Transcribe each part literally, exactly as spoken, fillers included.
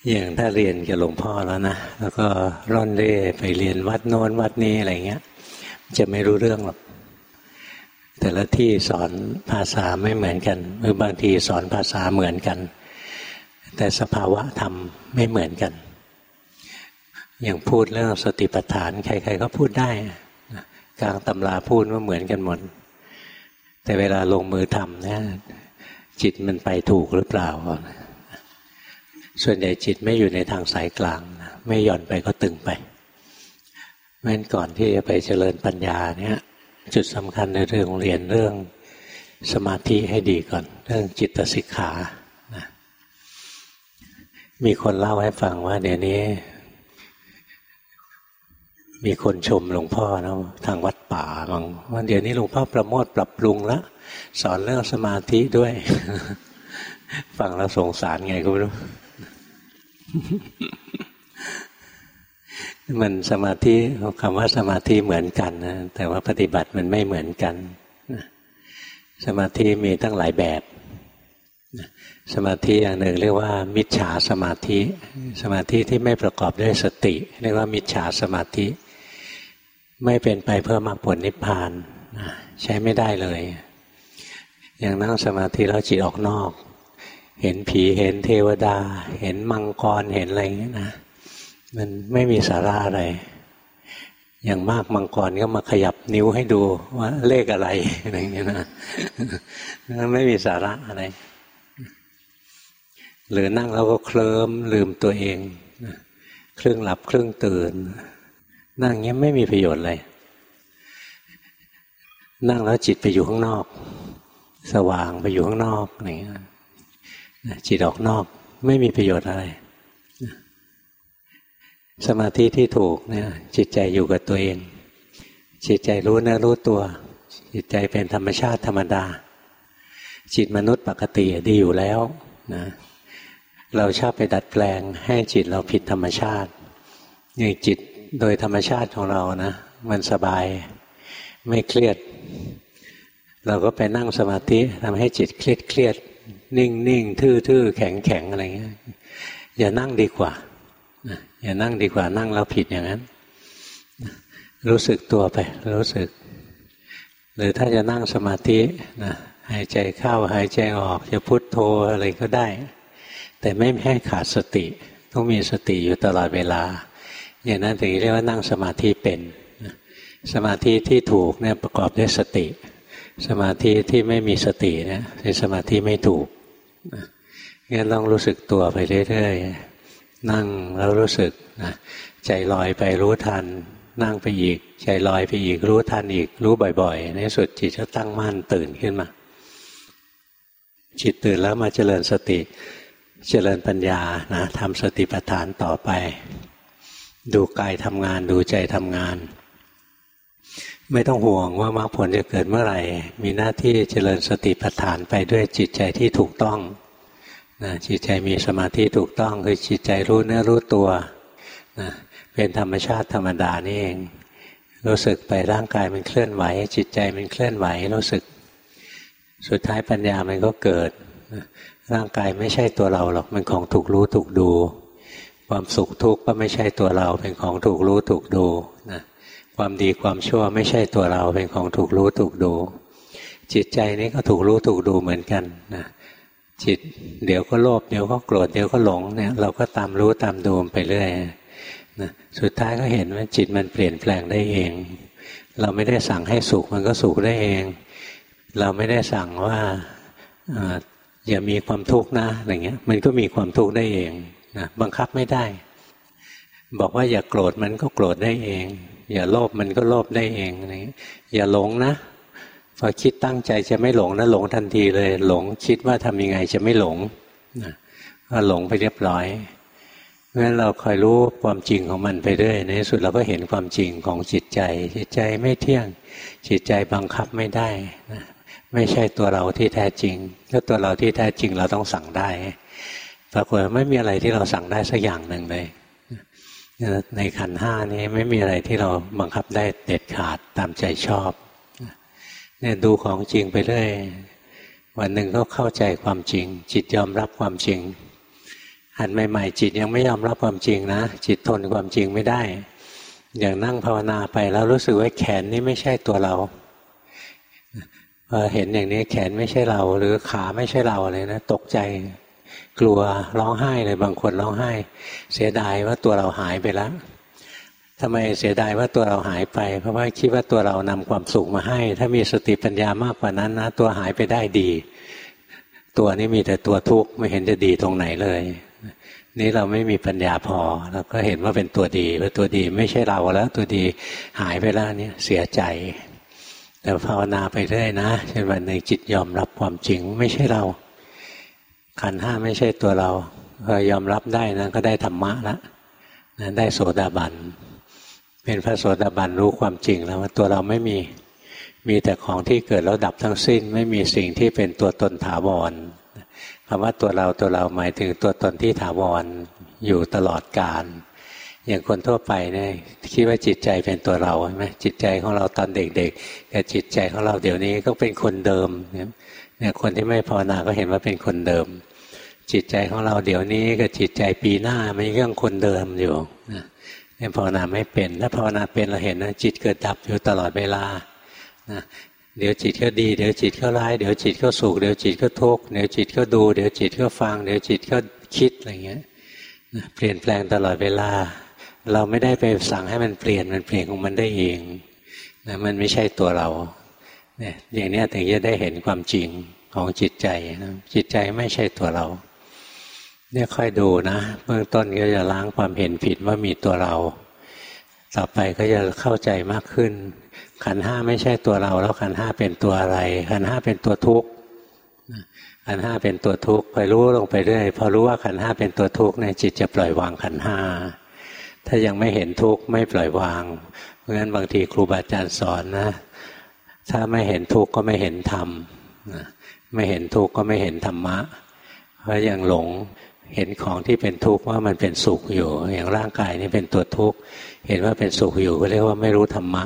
อย่างถ้าเรียนกับหลวงพ่อแล้วนะแล้วก็ร่อนเร่ไปเรียนวัดโน้นวัดนี้อะไรเงี้ยจะไม่รู้เรื่องหรอกแต่ละที่สอนภาษาไม่เหมือนกันหรือบางทีสอนภาษาเหมือนกันแต่สภาวะธรรมไม่เหมือนกันอย่างพูดเรื่องสติปัฏฐานใครๆก็พูดได้กลางตำราพูดว่าเหมือนกันหมดแต่เวลาลงมือทำเนี่ยจิตมันไปถูกหรือเปล่าส่วนใหญ่จิตไม่อยู่ในทางสายกลางไม่หย่อนไปก็ตึงไปเพราะฉะนั้นก่อนที่จะไปเจริญปัญญาเนี่ยจุดสำคัญในเรื่องเรียนเรื่องสมาธิให้ดีก่อนเรื่องจิตสิกขานะมีคนเล่าให้ฟังว่าเดี๋ยวนี้มีคนชมหลวงพ่อนะทางวัดป่าบางว่าเดี๋ยวนี้หลวงพ่อประโมทปรับปรุงแล้วสอนเรื่องสมาธิด้วย ฟังแล้วสงสารไงก็ไม่รู้มันสมาธิคำว่าสมาธิเหมือนกันนะแต่ว่าปฏิบัติมันไม่เหมือนกันสมาธิมีตั้งหลายแบบสมาธิอย่างหนึ่งเรียกว่ามิจฉาสมาธิสมาธิที่ไม่ประกอบด้วยสติเรียกว่ามิจฉาสมาธิไม่เป็นไปเพื่อมรรคผลนิพพานใช้ไม่ได้เลยอย่างนั่งสมาธิแล้วจิตออกนอกเห็นผีเห็นเทวดาเห็นมังกรเห็นอะไรอย่างนี้นะมันไม่มีสาระอะไรอย่างมากมังกรก็มาขยับนิ้วให้ดูว่าเลขอะไรอะไรอย่างนี้นะไม่มีสาระอะไรหรือนั่งแล้วก็เคลิ้มลืมตัวเองครึ่งหลับครึ่งตื่นนั่งเงี้ยไม่มีประโยชน์เลยนั่งแล้วจิตไปอยู่ข้างนอกสว่างไปอยู่ข้างนอกอะไรอย่างเงี้ยจิตออกนอกไม่มีประโยชน์อะไรสมาธิที่ถูกเนี่ยจิตใจอยู่กับตัวเองจิตใจรู้เนื้อรู้ตัวจิตใจเป็นธรรมชาติธรรมดาจิตมนุษย์ปกติดีอยู่แล้วนะเราชอบไปดัดแปลงให้จิตเราผิดธรรมชาติอย่างจิตโดยธรรมชาติของเรานะมันสบายไม่เครียดเราก็ไปนั่งสมาธิทำให้จิตเครียดเครียดนิ่งนิ่งทื่อทื่อแข็งแข็งอะไรเงี้ยอย่านั่งดีกว่าอย่านั่งดีกว่านั่งแล้วผิดอย่างนั้นรู้สึกตัวไปรู้สึกหรือถ้าจะนั่งสมาธินะหายใจเข้าหายใจออกจะพุทโธอะไรก็ได้แต่ไม่ให้ขาดสติต้องมีสติอยู่ตลอดเวลาอย่างนั้นถึงเรียกว่านั่งสมาธิเป็นสมาธิที่ถูกเนี่ยประกอบด้วยสติสมาธิที่ไม่มีสติเนี่ยเป็นสมาธิไม่ถูกงั้นต้องรู้สึกตัวไปเรื่อยๆนั่งแล้วรู้สึกนะใจลอยไปรู้ทันนั่งไปอีกใจลอยไปอีกรู้ทันอีกรู้บ่อยๆในสุดจิตจะตั้งมั่นตื่นขึ้นมาจิตตื่นแล้วมาเจริญสติเจริญปัญญานะทำสติปัฏฐานต่อไปดูกายทำงานดูใจทำงานไม่ต้องห่วงว่ามรรคผลจะเกิดเมื่อไหร่มีหน้าที่เจริญสติปัฏฐานไปด้วยจิตใจที่ถูกต้องนะจิตใจมีสมาธิถูกต้องคือจิตใจรู้เนื้อรู้ตัวนะเป็นธรรมชาติธรรมดานี่เองรู้สึกไปร่างกายมันเคลื่อนไหวจิตใจมันเคลื่อนไหวรู้สึกสุดท้ายปัญญามันก็เกิดนะร่างกายไม่ใช่ตัวเราหรอกมันของถูกรู้ถูกดูความสุขทุกข์ก็ไม่ใช่ตัวเราเป็นของถูกรู้ถูกดูนะความดีความชั่วไม่ใช่ตัวเราเป็นของถูกรู้ถูกดูจิตใจนี้ก็ถูกรู้ถูกดูเหมือนกันนะจิตเดี๋ยวก็โลภเดี๋ยวก็โกรธเดี๋ยวก็หลงเนี่ยเราก็ตามรู้ตามดูไปเรื่อยนะสุดท้ายก็เห็นว่าจิตมันเปลี่ยนแปลงได้เองเราไม่ได้สั่งให้สุขมันก็สุขได้เองเราไม่ได้สั่งว่าอย่ามีความทุกข์นะอะไรเงี้ยมันก็มีความทุกข์ได้เองนะบังคับไม่ได้บอกว่าอย่าโกรธมันก็โกรธได้เองอย่าโลภมันก็โลภได้เองอะไรเงี้ยอย่าหลงนะพอคิดตั้งใจจะไม่หลงนะหลงทันทีเลยหลงคิดว่าทำยังไงจะไม่หลงนะก็หลงไปเรียบร้อยเพราะฉะนั้นเราคอยรู้ความจริงของมันไปเรื่อยในที่สุดเราก็เห็นความจริงของจิตใจจิตใจไม่เที่ยงจิตใจบังคับไม่ได้นะไม่ใช่ตัวเราที่แท้จริงถ้าตัวเราที่แท้จริงเราต้องสั่งได้ปรากฏไม่มีอะไรที่เราสั่งได้สักอย่างหนึ่งเลยในขันธ์ห้านี้ไม่มีอะไรที่เราบังคับได้เด็ดขาดตามใจชอบเนี่ยดูของจริงไปเรื่อยวันหนึ่งก็เข้าใจความจริงจิตยอมรับความจริงหัดใหม่ๆจิตยังไม่ยอมรับความจริงนะจิตทนความจริงไม่ได้อย่างนั่งภาวนาไปแล้วรู้สึกว่าแขนนี่ไม่ใช่ตัวเราพอเห็นอย่างนี้แขนไม่ใช่เราหรือขาไม่ใช่เราเลยนะตกใจกลัวร้องไห้เลยบางคนร้องไห้เสียดายว่าตัวเราหายไปแล้วทำไมเสียดายว่าตัวเราหายไปเพราะว่าคิดว่าตัวเรานำความสุขมาให้ถ้ามีสติปัญญามากกว่านั้นนะตัวหายไปได้ดีตัวนี้มีแต่ตัวทุกข์ไม่เห็นจะดีตรงไหนเลยนี่เราไม่มีปัญญาพอเราก็เห็นว่าเป็นตัวดีว่าตัวดีไม่ใช่เราแล้วตัวดีหายไปแล้วเนี่ยเสียใจแต่ภาวนาไปเรื่อยนะจนวันหนึ่งจิตยอมรับความจริงไม่ใช่เราขันธ์ห้าไม่ใช่ตัวเราพอยอมรับได้นะก็ได้ธรรมะแล้วนะได้โสดาบันเป็นพระโสดาบันรู้ความจริงแล้วว่าตัวเราไม่มีมีแต่ของที่เกิดแล้วดับทั้งสิ้นไม่มีสิ่งที่เป็นตัวตนถาวรคำว่าตัวเราตัวเราหมายถึงตัวตนที่ถาวรอยู่ตลอดกาลอย่างคนทั่วไปเนี่ยคิดว่าจิตใจเป็นตัวเราใช่ไหมจิตใจของเราตอนเด็กๆกับจิตใจของเราเดี๋ยวนี้ก็เป็นคนเดิมเนี่ยคนที่ไม่ภาวนาก็เห็นว่าเป็นคนเดิมจิตใจของเราเดี๋ยวนี้กับจิตใจปีหน้ามันยังคนเดิมอยู่เนี่ยภาวนาไม่เป็นถ้าภาวนาเป็นเราเห็นนะจิตเกิดดับอยู่ตลอดเวลานะเดี๋ยวจิตก็ดีเดี๋ยวจิตก็ร้ายเดี๋ยวจิตก็สุขเดี๋ยวจิตก็ทุกข์เดี๋ยวจิตก็ดูเดี๋ยวจิตก็ฟังเดี๋ยวจิตก็คิดอะไรเงี้ยนะเปลี่ยนแปลงตลอดเวลาเราไม่ได้ไปสั่งให้มันเปลี่ยนมันเปลี่ยนของมันได้เองนะมันไม่ใช่ตัวเราเนี่ยอย่างนี้ถึงจะได้เห็นความจริงของจิตใจนะจิตใจไม่ใช่ตัวเราเนี่ยค่อยดูนะเบื้องต้นก็จะล้างความเห็นผิดว่ามีตัวเราต่อไปก็จะเข้าใจมากขึ้นขันธ์ห้าไม่ใช่ตัวเราแล้วขันธ์ห้าเป็นตัวอะไรขันธ์ห้าเป็นตัวทุกข์ขันธ์ห้าเป็นตัวทุกข์ไปรู้ลงไปเรื่อยพอรู้ว่าขันธ์ห้าเป็นตัวทุกข์เนี่ยจิตจะปล่อยวางขันธ์ห้าถ้ายังไม่เห็นทุกข์ไม่ปล่อยวางเพราะฉะนั้นบางทีครูบาอาจารย์สอนนะถ้าไม่เห็นทุกข์ก็ไม่เห็นธรรมไม่เห็นทุกข์ก็ไม่เห็นธรรมะเพราะยังหลงเห็นของที่เป็นทุกข์ว่ามันเป็นสุขอยู่อย่างร่างกายนี่เป็นตัวทุกข์เห็นว่าเป็นสุขอยู่ก็เรียกว่าไม่รู้ธรรมะ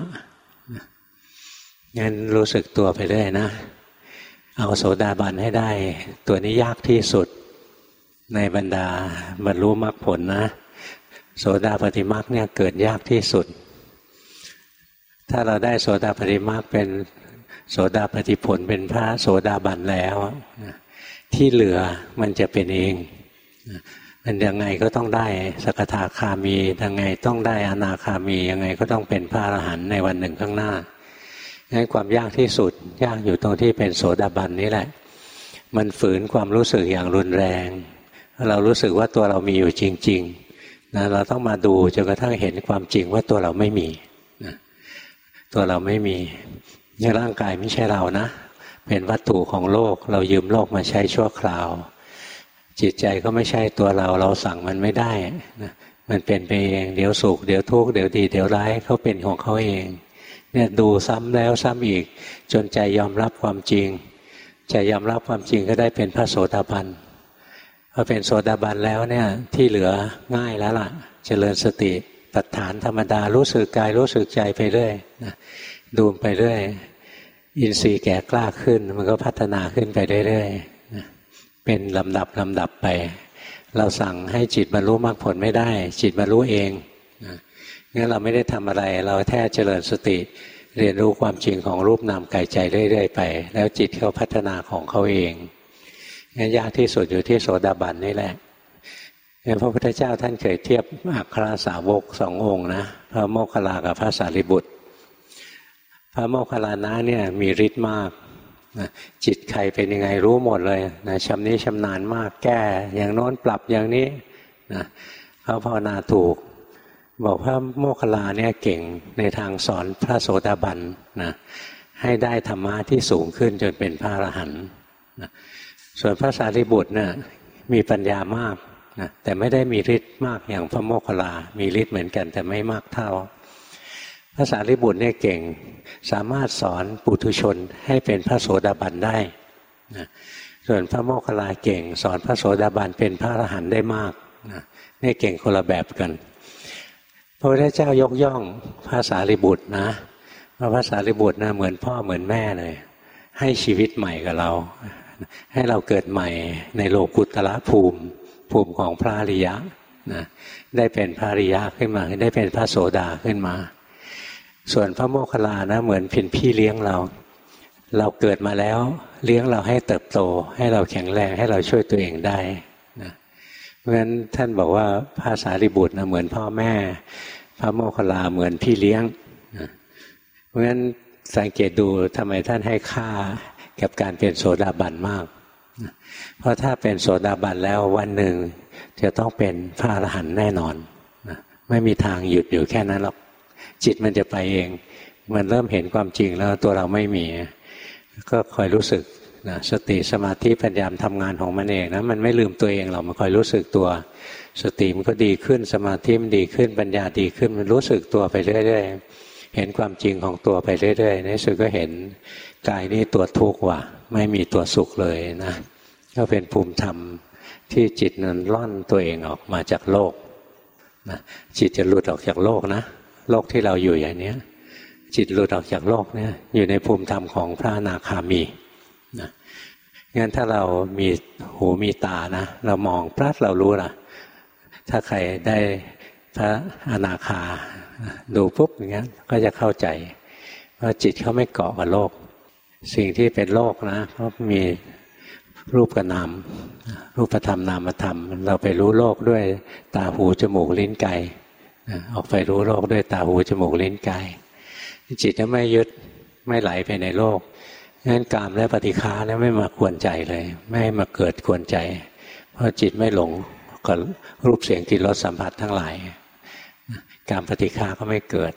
งั้นรู้สึกตัวไปเรื่อยนะเอาโสดาบันให้ได้ตัวนี้ยากที่สุดในบรรดาบรรลุมรรคผลนะโสดาปัตติมรรคเนี่ยเกิดยากที่สุดถ้าเราได้โสดาปัตติมรรคเป็นโสดาปัตติผลเป็นพระโสดาบันแล้วที่เหลือมันจะเป็นเองมันยังไงก็ต้องได้สกทาคามียังไงต้องได้อนาคามียังไงก็ต้องเป็นพระอรหันต์ในวันหนึ่งข้างหน้างั้นความยากที่สุดยากอยู่ตรงที่เป็นโสดาบันนี่แหละมันฝืนความรู้สึกอย่างรุนแรงเรารู้สึกว่าตัวเรามีอยู่จริงๆนะเราต้องมาดูจนกระทั่งเห็นความจริงว่าตัวเราไม่มีนะตัวเราไม่มีเนี่ยร่างกายไม่ใช่เรานะเป็นวัตถุของโลกเรายืมโลกมาใช้ชั่วคราวจิตใจก็ไม่ใช่ตัวเราเราสั่งมันไม่ได้นะมันเป็นไปเองเดี๋ยวสุขเดี๋ยวทุกข์เดี๋ยวดีเดี๋ยวร้ายเขาเป็นของเขาเองเนี่ยดูซ้ำแล้วซ้ำอีกจนใจยอมรับความจริงใจยอมรับความจริงก็ได้เป็นพระโสดาบันพอเป็นโสดาบันแล้วเนี่ยที่เหลือง่ายแล้วล่ะเจริญสติปัฏฐานธรรมดารู้สึกกายรู้สึกใจไปเรื่อยนะดูไปเรื่อยอินทรีย์แก่กล้าขึ้นมันก็พัฒนาขึ้นไปเรื่อยๆนะเป็นลำดับลำดับไปเราสั่งให้จิตบรรลุมรรคผลไม่ได้จิตบรรลุเองนะงั้นเราไม่ได้ทำอะไรเราแค่เจริญสติเรียนรู้ความจริงของรูปนามกายใจเรื่อยๆไปแล้วจิตเขาพัฒนาของเขาเองงั้นยากที่สุดอยู่ที่โสดาบันนี่แหละงั้นพระพุทธเจ้าท่านเคยเทียบอัครสาวกสององค์นะพระโมคคัลลากับพระสารีบุตรพระโมคคัลลานะเนี่ยมีฤทธิ์มากนะจิตใครเป็นยังไงรู้หมดเลยนะชำนิชำนาญมากแก้อย่างโน้นปรับอย่างนี้นะเขาภาวนาถูกบอกพระโมคคัลลาเนี่ยเก่งในทางสอนพระโสดาบันนะให้ได้ธรรมะที่สูงขึ้นจนเป็นพระอรหันต์นะส่วนพระสารีบุตรเนี่ยมีปัญญามากนะแต่ไม่ได้มีฤทธิ์มากอย่างพระโมคคัลลามีฤทธิ์เหมือนกันแต่ไม่มากเท่าพระสารีบุตรเนี่ยเก่งสามารถสอนปุถุชนให้เป็นพระโสดาบันได้นะส่วนพระโมคคัลลาเก่งสอนพระโสดาบันเป็นพระอรหันต์ได้มากนะนี่เก่งคนละแบบกันพระพุทธเจ้ายกย่องพระสารีบุตรนะว่าพระสารีบุตรนะเหมือนพ่อเหมือนแม่เลยให้ชีวิตใหม่กับเราให้เราเกิดใหม่ในโลกุตตรภูมิภูมิของพระอริยะนะได้เป็นพระอริยะขึ้นมาได้เป็นพระโสดาขึ้นมาส่วนพระโมคคัลลานะเหมือนเป็นพี่เลี้ยงเราเราเกิดมาแล้วเลี้ยงเราให้เติบโตให้เราแข็งแรงให้เราช่วยตัวเองได้นะเพราะฉะนั้นท่านบอกว่าพระสารีบุตรนะเหมือนพ่อแม่พระโมคคัลลาเหมือนพี่เลี้ยงนะเพราะฉะนั้นสังเกตดูทำไมท่านให้ค่ากับการเป็นโสดาบันมากนะเพราะถ้าเป็นโสดาบันแล้ววันหนึ่งจะต้องเป็นพระอรหันต์แน่นอนนะไม่มีทางหยุดอยู่แค่นั้นหรอกจิตมันจะไปเองมันเริ่มเห็นความจริงแล้วตัวเราไม่มีก็คอยรู้สึกนะสติสมาธิปัญญาทำงานของมันเองนะมันไม่ลืมตัวเองหรอกมันคอยรู้สึกตัวสติมันก็ดีขึ้นสมาธิมันดีขึ้นปัญญาดีขึ้นมันรู้สึกตัวไปเรื่อยๆเห็นความจริงของตัวไปเรื่อยๆในสุดก็เห็นกายนี้ตัวทุกข์ว่ะไม่มีตัวสุขเลยนะก็เป็นภูมิธรรมที่จิตนั้นล่อนตัวเองออกมาจากโลกนะจิตจะหลุดออกจากโลกนะโลกที่เราอยู่อย่างนี้จิตหลุดออกจากโลกเนี่ยอยู่ในภูมิธรรมของพระอนาคามีนะงั้นถ้าเรามีหูมีตานะเรามองพระเรารู้ล่ะถ้าใครได้พระอนาคาดูปุ๊บอย่างเงี้ยก็จะเข้าใจว่าจิตเขาไม่เกาะกับโลกสิ่งที่เป็นโลกนะเพราะมีรูปกับนามรูปธรรมนามธรรมเราไปรู้โลกด้วยตาหูจมูกลิ้นกายออกไปรู้โลกด้วยตาหูจมูกลิ้นกายจิตจะไม่ยึดไม่ไหลไปในโลกงั้นกามและปฏิฆาเนี่ยไม่มากวนใจเลยไม่มาเกิดกวนใจเพราะจิตไม่หลงกับรูปเสียงกลิ่นรสสัมผัสทั้งหลายกามปฏิฆาก็ไม่เกิด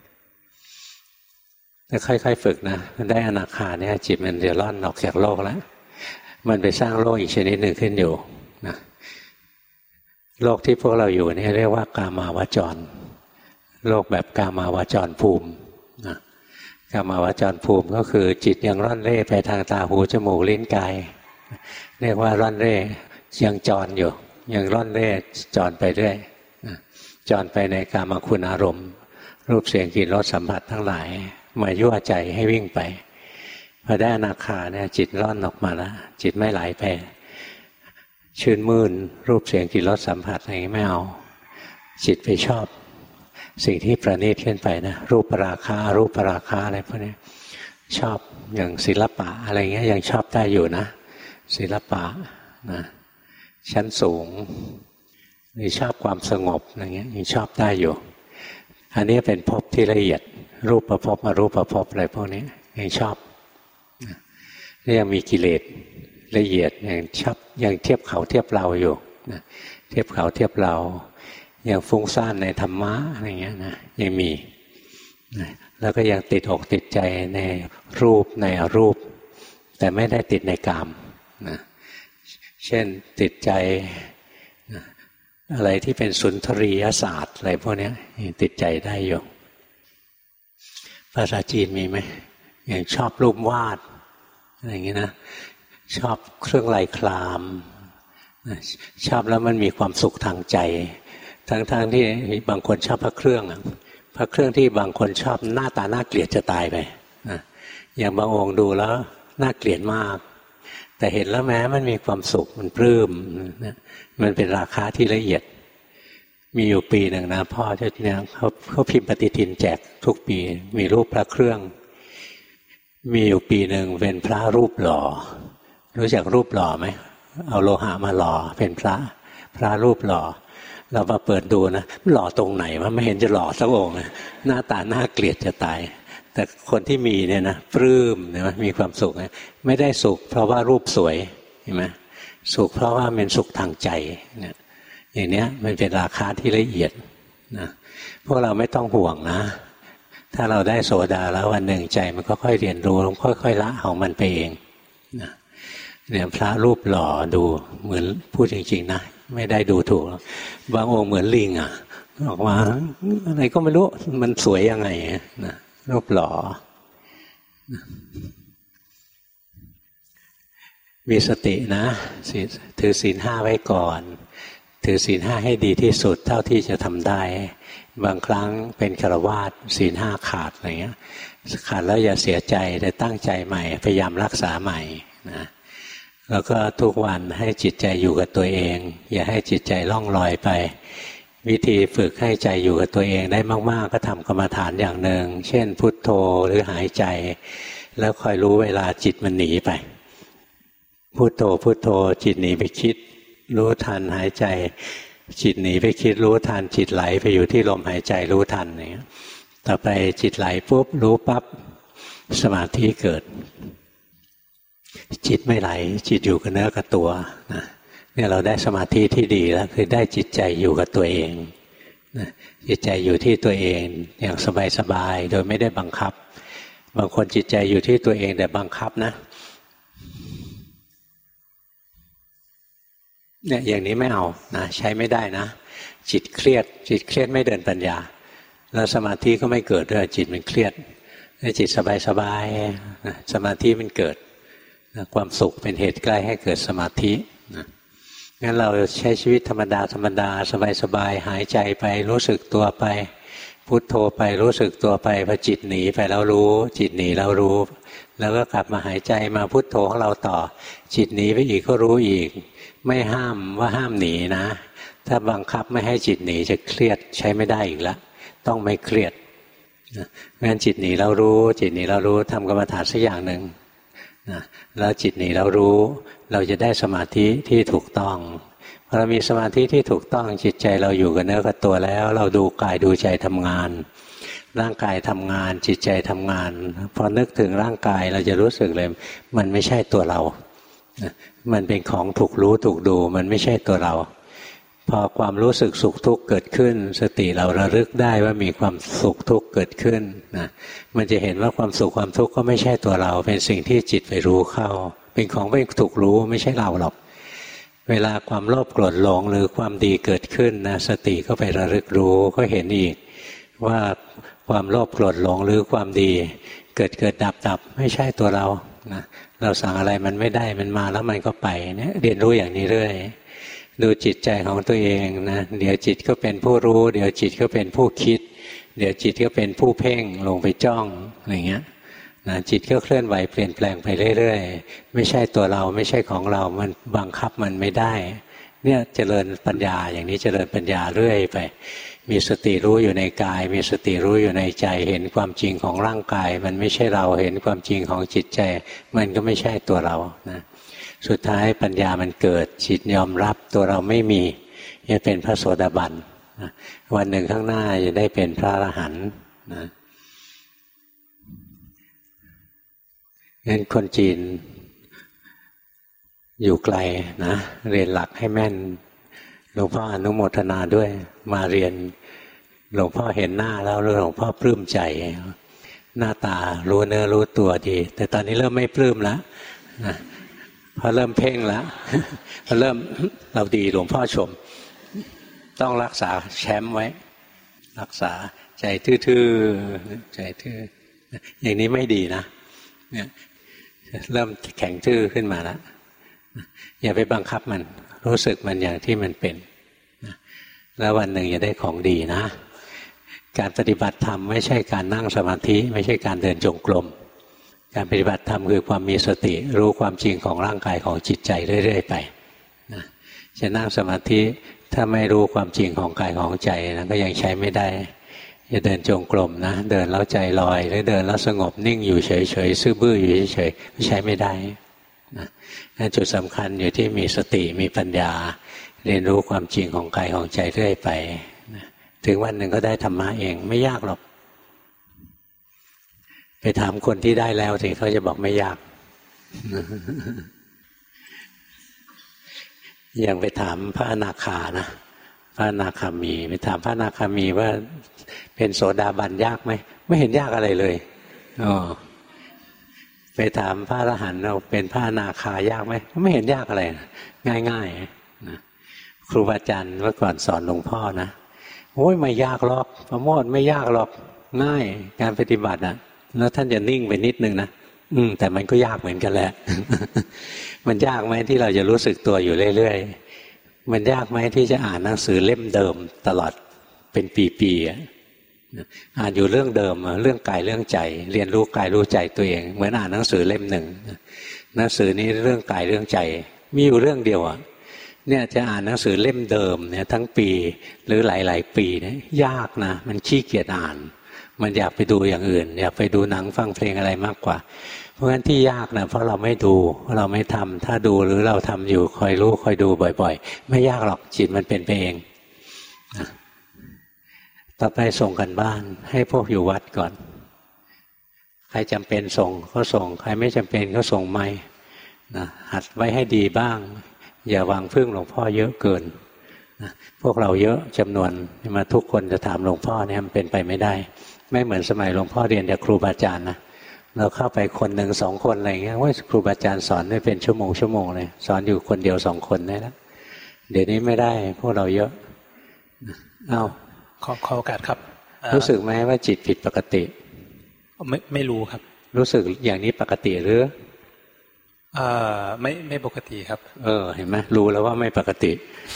แต่ค่อยๆฝึกนะมันได้อนาคาเนี่ยจิตมันจะล่อนออกจากโลกแล้วมันไปสร้างโลกอีกชนิดหนึ่งขึ้นอยู่นะโลกที่พวกเราอยู่นี่เรียกว่ากามาวจรโลกแบบกามาวจรภูมินะกามาวจรภูมิก็คือจิตยังร่อนเร่ไปทางตาหูจมูกลิ้นกายเรียกว่าร่อนเร่ยังจรอยู่ยังร่อนเร่จรไปเรื่อยนะจรไปในกามคุณอารมณ์รูปเสียงกลิ่นรสสัมผัสทั้งหลายมายั่วใจให้วิ่งไปพอได้อนาคาเนี่ยจิตร่อนออกมาแล้วจิตไม่ไหลไปชื่นมื่นรูปเสียงกลิ่นรสสัมผัสอะไรไม่เอาจิตไปชอบสิ่งที่ประณีตขึ้นไปนะรูปราคารูปราคาอะไรพวกนี้ชอบอย่างศิลปะอะไรเงี้ยยังชอบได้อยู่นะศิลปะนะชั้นสูงหรือชอบความสงบอะไรเงี้ยยังชอบได้อยู่อันนี้เป็นภพที่ละเอียดรูปประภพอรูปประภพอะไรพวกนี้ยังชอบนี่ยังมีกิเลสละเอียดยังชอบยังเทียบเขาเทียบเราอยู่นะเทียบเขาเทียบเรายังฟุ้งซ่านในธรรมะอะไรเงี้ยนะยังมีนะแล้วก็ยังติดอกติดใจในรูปในอรูปแต่ไม่ได้ติดในกามนะเช่นติดใจนะอะไรที่เป็นสุนทรียศาสตร์อะไรพวกนี้ยังติดใจได้อยู่ภาษาจีนมีไหมอย่างชอบรูปวาดอะไรอย่างนี้นะชอบเครื่องลายครามชอบแล้วมันมีความสุขทางใจทั้งๆ ท, ที่บางคนชอบพระเครื่องพระเครื่องที่บางคนชอบหน้าตาน่าเกลียดจะตายไปนะอย่างบางองค์ดูแล้วน่าเกลียดมากแต่เห็นแล้วแม้มันมีความสุขมันปลื้มนะมันเป็นราคาที่ละเอียดมีอยู่ปีหนึ่งนะพ่อเจ้าเนี่ยเขาเขาพิมพ์ปฏิทินแจกทุกปีมีรูปพระเครื่องมีอยู่ปีหนึ่งเป็นพระรูปหล่อรู้จักรูปหล่อไหมเอาโลหะมาหล่อเป็นพระพระรูปหล่อเรามาเปิดดูนะหล่อตรงไหนวะไม่เห็นจะหล่อสักองค์เลยหน้าตาน่าเกลียดจะตายแต่คนที่มีเนี่ยนะปลื้มเนี่ยมีความสุขไม่ได้สุขเพราะว่ารูปสวยเห็นไหมสุขเพราะว่าเป็นสุขทางใจเนี่ยอย่างเนี้ยมันเป็นราคาที่ละเอียดนะพวกเราไม่ต้องห่วงนะถ้าเราได้โสดาแล้ววันหนึ่งใจมันก็ค่อยเรียนรู้ค่อยๆละของมันไปเองนะเนี่ยพระรูปหล่อดูเหมือนพูดจริงๆนะไม่ได้ดูถูกบางองค์เหมือนลิงอ่ะออกมาอะไรก็ไม่รู้มันสวยยังไงนะรูปหล่อมีสตินะถือศีลห้าไว้ก่อนถือศีลห้าให้ดีที่สุดเท่าที่จะทำได้บางครั้งเป็นฆราวาสศีลห้าขาดอะไรเงี้ยขาดแล้วอย่าเสียใจแต่ตั้งใจใหม่พยายามรักษาใหม่นะแล้วก็ทุกวันให้จิตใจอยู่กับตัวเองอย่าให้จิตใจล่องลอยไปวิธีฝึกให้ใจอยู่กับตัวเองได้มากๆก็ทำกรรมฐานอย่างหนึ่งเช่นพุทโธหรือหายใจแล้วคอยรู้เวลาจิตมันหนีไปพุทโธพุทโธจิตหนีไปคิดรู้ทันหายใจจิตหนีไปคิดรู้ทันจิตไหลไปอยู่ที่ลมหายใจรู้ทันอย่างเงี้ยต่อไปจิตไหลปุ๊บรู้ปั๊บสมาธิเกิดจิตไม่ไหลจิตอยู่กับเนื้อกับตัวนะเนี่ยเราได้สมาธิที่ดีแล้วคือได้จิตใจอยู่กับตัวเองนะจิตใจอยู่ที่ตัวเองอย่างสบายๆโดยไม่ได้บังคับบางคนจิตใจอยู่ที่ตัวเองแต่บังคับนะเนี่ยอย่างนี้ไม่เอานะใช้ไม่ได้นะจิตเครียดจิตเครียดไม่เดินปัญญาแล้วสมาธิก็ไม่เกิดด้วยจิตมันเครียดถ้าจิตสบายๆนะสมาธิมันเกิดนะความสุขเป็นเหตุใกล้ให้เกิดสมาธินะงั้นเราใช้ชีวิตธรรมดาธรรมดาสบายๆหายใจไปรู้สึกตัวไปพุทโธไปรู้สึกตัวไปพอจิตหนีไปแล้วรู้จิตหนีแล้วรู้แล้วก็กลับมาหายใจมาพุทโธของเราต่อจิตหนีไปอีกก็รู้อีกไม่ห้ามว่าห้ามหนีนะถ้าบังคับไม่ให้จิตหนีจะเครียดใช้ไม่ได้อีกแล้วต้องไม่เครียดนะงั้นจิตหนีเรารู้จิตหนีเรารู้ทำกรรมฐานสักอย่างหนึ่งนะแล้วจิตหนีเรารู้เราจะได้สมาธิที่ถูกต้องพอเรามีสมาธิที่ถูกต้องจิตใจเราอยู่กับเนื้อกับตัวแล้วเราดูกายดูใจทำงานร่างกายทำงานจิตใจทำงานพอนึกถึงร่างกายเราจะรู้สึกเลยมันไม่ใช่ตัวเรามันเป็นของถูกรู้ถูกดูมันไม่ใช่ตัวเราพอความรู้สึกสุขทุกข์เกิดขึ้นสติเราระลึกได้ว่ามีความสุขทุกข์เกิดขึ้นนะมันจะเห็นว่าความสุขความทุกข์ก็ไม่ใช่ตัวเราเป็นสิ่งที่จิตไปรู้เข้าเป็นของไม่ถูกรู้ไม่ใช่เราหรอกเวลาความโลภโกรธหลงหรือความดีเกิดขึ้นนะสติก็ไประลึกรู้ก็เห็นอีกว่าความโลภโกรธหลงหรือความดีเกิดเกิดดับดับไม่ใช่ตัวเรานะเราสั่งอะไรมันไม่ได้มันมาแล้วมันก็ไปเนี่ยเรียนรู้อย่างนี้เรื่อยดูจิตใจของตัวเองนะเดี๋ยวจิตก็เป็นผู้รู้เดี๋ยวจิตก็เป็นผู้คิดเดี๋ยวจิตก็เป็นผู้เพ่งลงไปจ้องอะไรเงี้ยนะจิตก็เคลื่อนไหวเปลี่ยนแปลงไปเรื่อยๆไม่ใช่ตัวเราไม่ใช่ของเรามันบังคับมันไม่ได้เนี่ยเจริญปัญญาอย่างนี้เจริญปัญญาเรื่อยไปมีสติรู้อยู่ในกายมีสติรู้อยู่ในใจเห็นความจริงของร่างกายมันไม่ใช่เราเห็นความจริงของจิตใจมันก็ไม่ใช่ตัวเรานะสุดท้ายปัญญามันเกิดจิตยอมรับตัวเราไม่มีจะเป็นพระโสดาบันนะวันหนึ่งข้างหน้าจะได้เป็นพระอรหันต์นะงั้นคนจีนอยู่ไกลนะเรียนหลักให้แม่นหลวงพ่ออนุโมทนาด้วยมาเรียนหลวงพ่อเห็นหน้าแล้วหลวงพ่อปลื้มใจหน้าตารู้เนื้อรู้ตัวดีแต่ตอนนี้เริ่มไม่ปลื้มแล้วนะพอเริ่มเพ่งแล้วพอเริ่มเราดีหลวงพ่อชมต้องรักษาแชมป์ไว้รักษาใจทื่อๆใจทื่ออย่างนี้ไม่ดีนะเนี่ยเริ่มแข็งทื่อขึ้นมาแล้วอย่าไปบังคับมันรู้สึกมันอย่างที่มันเป็นแล้ววันหนึ่งจะได้ของดีนะการปฏิบัติธรรมไม่ใช่การนั่งสมาธิไม่ใช่การเดินจงกรมการปฏิบัติธรรมคือความมีสติรู้ความจริงของร่างกายของจิตใจเรื่อยๆไปนะจะนั่งสมาธิถ้าไม่รู้ความจริงของกายของใจนะก็ยังใช้ไม่ได้จะเดินจงกรมนะเดินแล้วใจลอยหรือเดินแล้วสงบนิ่งอยู่เฉยๆซื่อบื้ออยู่เฉยๆใช้ไม่ได้นะจุดสำคัญอยู่ที่มีสติมีปัญญาเรียนรู้ความจริงของกายของใจเรื่อยไปนะถึงวันหนึ่งก็ได้ธรรมะเองไม่ยากหรอกไปถามคนที่ได้แล้วสิเขาจะบอกไม่ยาก อย่างไปถามพระอนาคานะพระอนาคามีไปถามพระอนาคามีว่าเป็นโสดาบันยากไหมไม่เห็นยากอะไรเลยอ๋อไปถามพระอรหันต์เราเป็นพระอนาคายากไหมไม่เห็นยากอะไรง่ายๆนะครูบาอาจารย์เมื่อก่อนสอนหลวงพ่อนะโอ้ยไม่ยากหรอกพระโมทไม่ยากหรอกง่ายการปฏิบัติอ่ะแล้วท่านจะนิ่งไปนิดนึงนะอืมแต่มันก็ยากเหมือนกันแหละ มันยากไหมที่เราจะรู้สึกตัวอยู่เรื่อยๆมันยากไหมที่จะอ่านหนังสือเล่มเดิมตลอดเป็นปีๆอ่านอยู่เรื่องเดิมเรื่องกายเรื่องใจเรียนรู้กายรู้ใจตัวเองเหมือนอ่านหนังสือเล่มหนึ่งหนังสือนี้เรื่องกายเรื่องใจมีอยู่เรื่องเดียวอ่ะเนี่ยจะอ่านหนังสือเล่มเดิมเนี่ยทั้งปีหรือหลายๆปีเนี่ยยากนะมันขี้เกียจอ่านมันอยากไปดูอย่างอื่นอยากไปดูหนังฟังเพลงอะไรมากกว่าเพราะฉะนั้นที่ยากนะเพราะเราไม่ดูเราไม่ทำถ้าดูหรือเราทำอยู่คอยรู้คอยดูบ่อยๆไม่ยากหรอกจิตมันเป็นไปเองนะต่อไปส่งกันบ้านให้พวกอยู่วัดก่อนใครจำเป็นส่งก็ส่งใครไม่จำเป็นก็ส่งไม่นะหัดไว้ให้ดีบ้างอย่าวางพึ่งหลวงพ่อเยอะเกินนะพวกเราเยอะจำนวนมาทุกคนจะถามหลวงพ่อเนี่ยมันเป็นไปไม่ได้ไม่เหมือนสมัยหลวงพ่อเรียนจากครูบาอาจารย์นะเราเข้าไปคนหนึ่งสองคนอะไรเงี้ยว่าครูบาอาจารย์สอนได้เป็นชั่วโมงชั่วโมงเลยสอนอยู่คนเดียวสองคนได้แล้วเดี๋ยวนี้ไม่ได้พวกเราเยอะเอาขอขอโอกาสครับรู้สึกไหมว่าจิตผิดปกติไม่ไม่รู้ครับรู้สึกอย่างนี้ปกติหรือเอ่อไม่ไม่ปกติครับเออเห็นไหมรู้แล้วว่าไม่ปกติ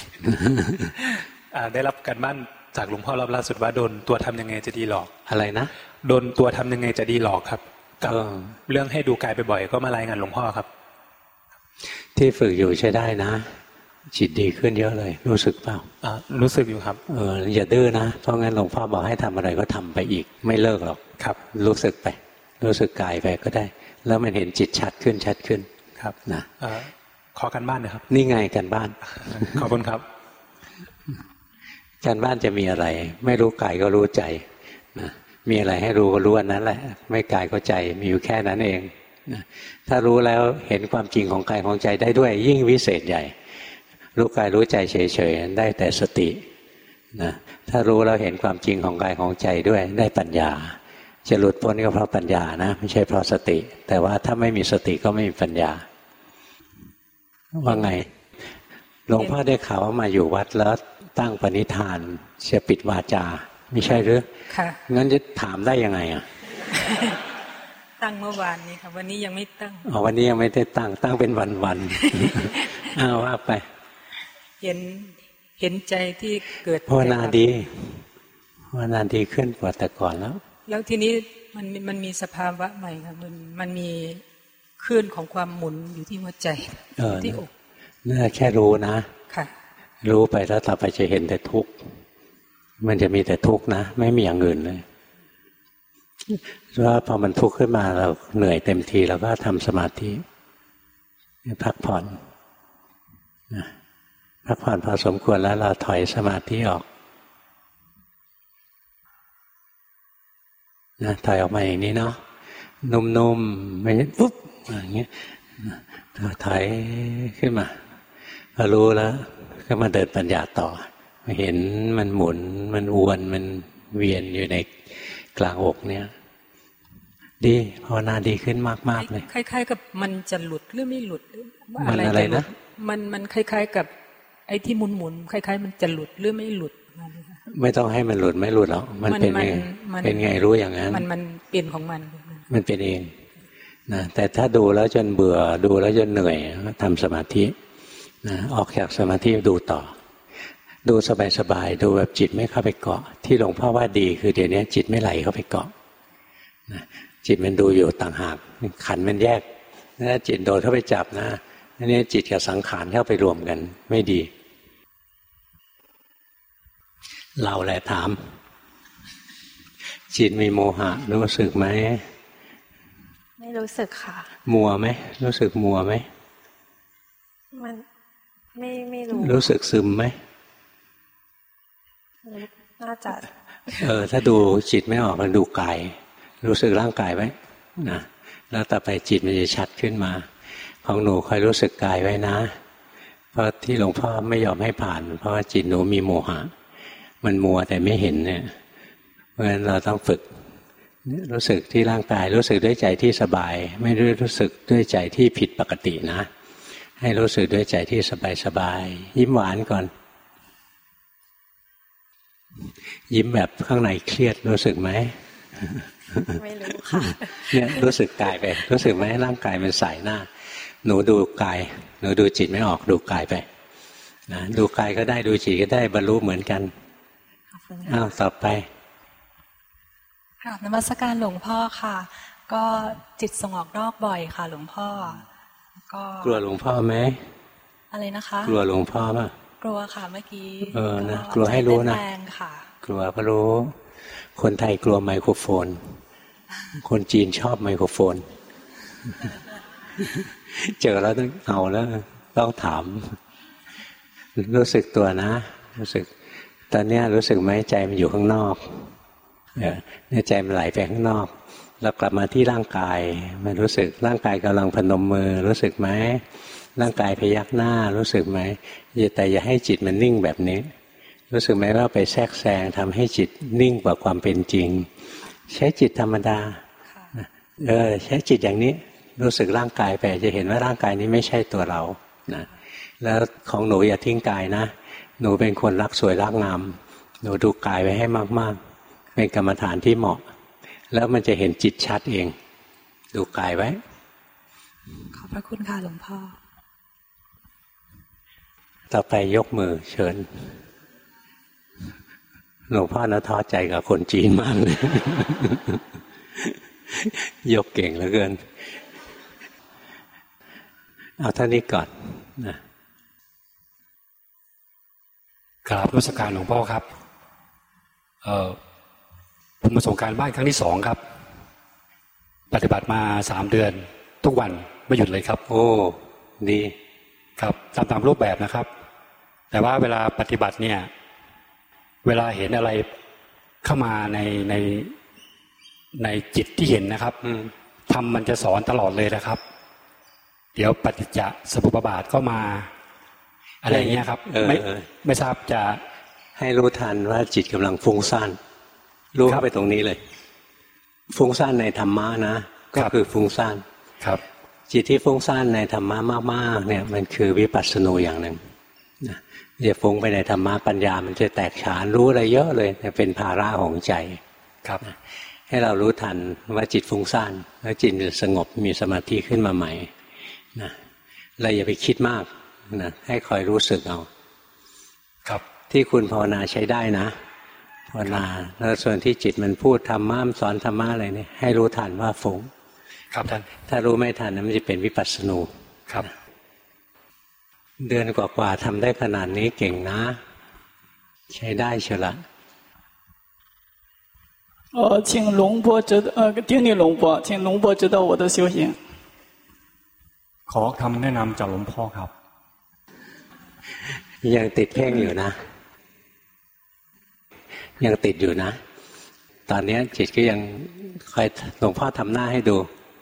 ได้รับการบ้านจากหลวงพ่อรอบล่าสุดว่าโดนตัวทำยังไงจะดีหลอกอะไรนะโดนตัวทำยังไงจะดีหลอกครับกับเรื่องให้ดูกายบ่อยๆก็มารายงานหลวงพ่อครับที่ฝึกอยู่ใช้ได้นะจิตดีขึ้นเยอะเลยรู้สึกเปล่าอ่ารู้สึกอยู่ครับเอออย่าดื้อนะเพราะงั้นหลวงพ่อบอกให้ทำอะไรก็ทำไปอีกไม่เลิกหรอกครับรู้สึกไปรู้สึกกายไปก็ได้แล้วมันเห็นจิตชัดขึ้นชัดขึ้นครับนะขอกันบ้านนะครับนี่ไงกันบ้านขอบคุณครับการบ้านจะมีอะไรไม่รู้กายก็รู้ใจนะมีอะไรให้รู้ก็รู้อันนั้นแหละไม่กายก็ใจมีอยู่แค่นั้นเองนะถ้ารู้แล้วเห็นความจริงของกายของใจได้ด้วยยิ่งวิเศษใหญ่รู้กายรู้ใจเฉยๆได้แต่สตินะถ้ารู้แล้วเห็นความจริงของกายของใจด้วยได้ปัญญาจะหลุดพ้นก็เพราะปัญญานะไม่ใช่เพราะสติแต่ว่าถ้าไม่มีสติก็ไม่มีปัญญาว่าไงหลวงพ่อได้ข่าวว่ามาอยู่วัดแล้วตั้งปณิธานจะปิดวาจาไม่ใช่หรือค่ะงั้นจะถามได้ยังไงอ่ะตั้งเมื่อวานนี้ค่ะวันนี้ยังไม่ตั้งอ๋อวันนี้ยังไม่ได้ตั้งตั้งเป็นวันๆอ้าวว่าไปเห็นเห็นใจที่เกิดภาวนาดีภาวนาดีขึ้นกว่าแต่ก่อนแล้วแล้วทีนี้มันมันมีสภาวะใหม่ค่ะมันมันมีคลื่นของความหมุนอยู่ที่หัวใจที่อกน่าแค่รู้นะค่ะรู้ไปแล้วต่อไปจะเห็นแต่ทุกข์มันจะมีแต่ทุกข์นะไม่มีอย่างอื่นเลยเพราะว่าพอมันทุกข์ขึ้นมาเราเหนื่อยเต็มทีเราก็ทำสมาธิพักผ่อนนะพักผ่อนพอสมควรแล้วเราถอยสมาธิออกนะถอยออกมาอย่างนี้เนาะนุ่มๆไม่ใช่ปุ๊บอย่างเงี้ยถอยขึ้นมาพอรู้แล้วก็มาเดินปัญญาต่อเห็นมันหมุนมันวนมันเวียนอยู่ในกลางอกเนี่ยดีภาวนาดีขึ้นมากๆเลยคล้ายๆกับมันจะหลุดหรือไม่หลุดมันอะไรนะมันมันคล้ายๆกับไอ้ที่หมุนๆคล้ายๆมันจะหลุดหรือไม่หลุดไม่ต้องให้มันหลุดไม่หลุดหรอกมันเป็นไงเป็นไงรู้อย่างนั้นมันมันเปลี่ยนของมันมันเป็นเองนะแต่ถ้าดูแล้วจนเบื่อดูแล้วจนเหนื่อยทำสมาธินะออกจากสมาธิดูต่อดูสบายๆดูแบบจิตไม่เข้าไปเกาะที่หลวงพ่อว่าดีคือเดี๋ยวนี้จิตไม่ไหลเข้าไปเกาะนะจิตมันดูอยู่ต่างหากขันมันแยกถ้าจิตโดดเข้าไปจับนะอันนี้จิตกับสังขารเข้าไปรวมกันไม่ดีเราแหละถามจิตมีโมหะรู้สึกไหมไม่รู้สึกค่ะมัวไหมรู้สึกมัวไหมมันไม่ไม่รู้รู้สึกซึมไหมน่าจะเออถ้าดูจิตไม่ออกมันดูกายรู้สึกร่างกายไว้นะแล้วต่อไปจิตมันจะชัดขึ้นมาของหนูคอยรู้สึกกายไว้นะเพราะที่หลวงพ่อไม่ยอมให้ผ่านเพราะว่าจิตหนูมีโมหะมันมัวแต่ไม่เห็นเนี่ยเพราะฉะนั้นเราต้องฝึกรู้สึกที่ร่างกายรู้สึกด้วยใจที่สบายไม่ได้รู้สึกด้วยใจที่ผิดปกตินะให้รู้สึกด้วยใจที่สบายสบายยิ้มหวานก่อนยิ้มแบบข้างในเครียดรู้สึกไหมไม่รู้ค่ะเนี่ยรู้สึกกายไปรู้สึกไหมร่างกายมันใส่หน้าหนูดูกายหนูดูจิตไม่ออกดูกายไปนะดูกายก็ได้ดูจิตก็ได้บรรลุเหมือนกันอ้าวต่อไปค่ะนมัสการหลวงพ่อค่ะก็จิตส่งออกนอกบ่อยค่ะหลวงพ่อก็กลัวหลวงพ่อไหมอะไรนะคะกลัวหลวงพ่อป่ะกลัวค่ะเมื่อกี้เออนะกลัวให้รู้นะกลัวก็รู้คนไทยกลัวไมโครโฟนคนจีนชอบไมโครโฟนเจอแล้วต้องเอาแล้วต้องถามรู้สึกตัวนะรู้สึกตอนนี้รู้สึกไหมใจมันอยู่ข้างนอกเนี่ยใจมันไหลไปข้างนอกเรากลับมาที่ร่างกายมันรู้สึกร่างกายกำลังพนมมือรู้สึกไหมร่างกายพยักหน้ารู้สึกไหมแต่อย่าให้จิตมันนิ่งแบบนี้รู้สึกไหมว่าไปแทรกแซงทำให้จิตนิ่งกว่าความเป็นจริงใช้จิตธรรมดาเออใช้จิตอย่างนี้รู้สึกร่างกายไปจะเห็นว่าร่างกายนี้ไม่ใช่ตัวเรานะแล้วของหนูอย่าทิ้งกายนะหนูเป็นคนรักสวยรักงามหนูดูกายไว้ให้มากๆเป็นกรรมฐานที่เหมาะแล้วมันจะเห็นจิตชัดเองดูกายไว้ขอบพระคุณค่ะหลวงพ่อต่อไปยกมือเชิญหลวงพ่อนะท้อใจกับคนจีนมากเลยยกเก่งเหลือเกินเอาเท่านี้ก่อนนะกราบนมัสการหลวงพ่อครับเอ่อผมมาส่งการบ้านครั้งที่สองครับปฏิบัติมาสามเดือนทุกวันไม่หยุดเลยครับโอ้ดีครับตามตามรูปแบบนะครับแต่ว่าเวลาปฏิบัติเนี่ยเวลาเห็นอะไรเข้ามาในในในจิตที่เห็นนะครับธรรมมันจะสอนตลอดเลยนะครับเดี๋ยวปฏิจจสมุปบาทก็มาอะไรอย่างเงี้ยครับไม่ไม่ทราบจะให้รู้ทันว่าจิตกำลังฟุ้งซ่านรู้เข้าไปตรงนี้เลยฟุ้งซ่านในธรรมะนะก็คือฟุ้งซ่านครับจิตที่ฟุ้งซ่านในธรรมะมากๆเนี่ยมันคือวิปัสสนูอย่างหนึ่งนะอย่าฟุ้งไปในธรรมะปัญญามันจะแตกฉานรู้อะไรเยอะเลยแต่เป็นภาระของใจครับให้เรารู้ทันว่าจิตฟุ้งซ่านแล้วจิตจะสงบมีสมาธิขึ้นมาใหม่นะเราอย่าไปคิดมากนะให้คอยรู้สึกเอาครับที่คุณภาวนาใช้ได้นะภาวนาแล้วส่วนที่จิตมันพูดธรรมะสอนธรรมะอะไรเนี่ยให้รู้ทันว่าฟุ้งครับท่านถ้ารู้ไม่ทันนั้นมันจะเป็นวิปัสสนูครับเดือนกว่าๆทำได้ขนาดนี้เก่งนะใช้ได้เชียวละ呃，请龙波指呃，顶礼龙波，请龙波指导我的修行。 ขอคำแนะนำจากหลวงพ่อครับยังติดเพ่งอยู่นะยังติดอยู่นะตอนนี้จิตก็ยังคอยหลวงพ่อทำหน้าให้ดู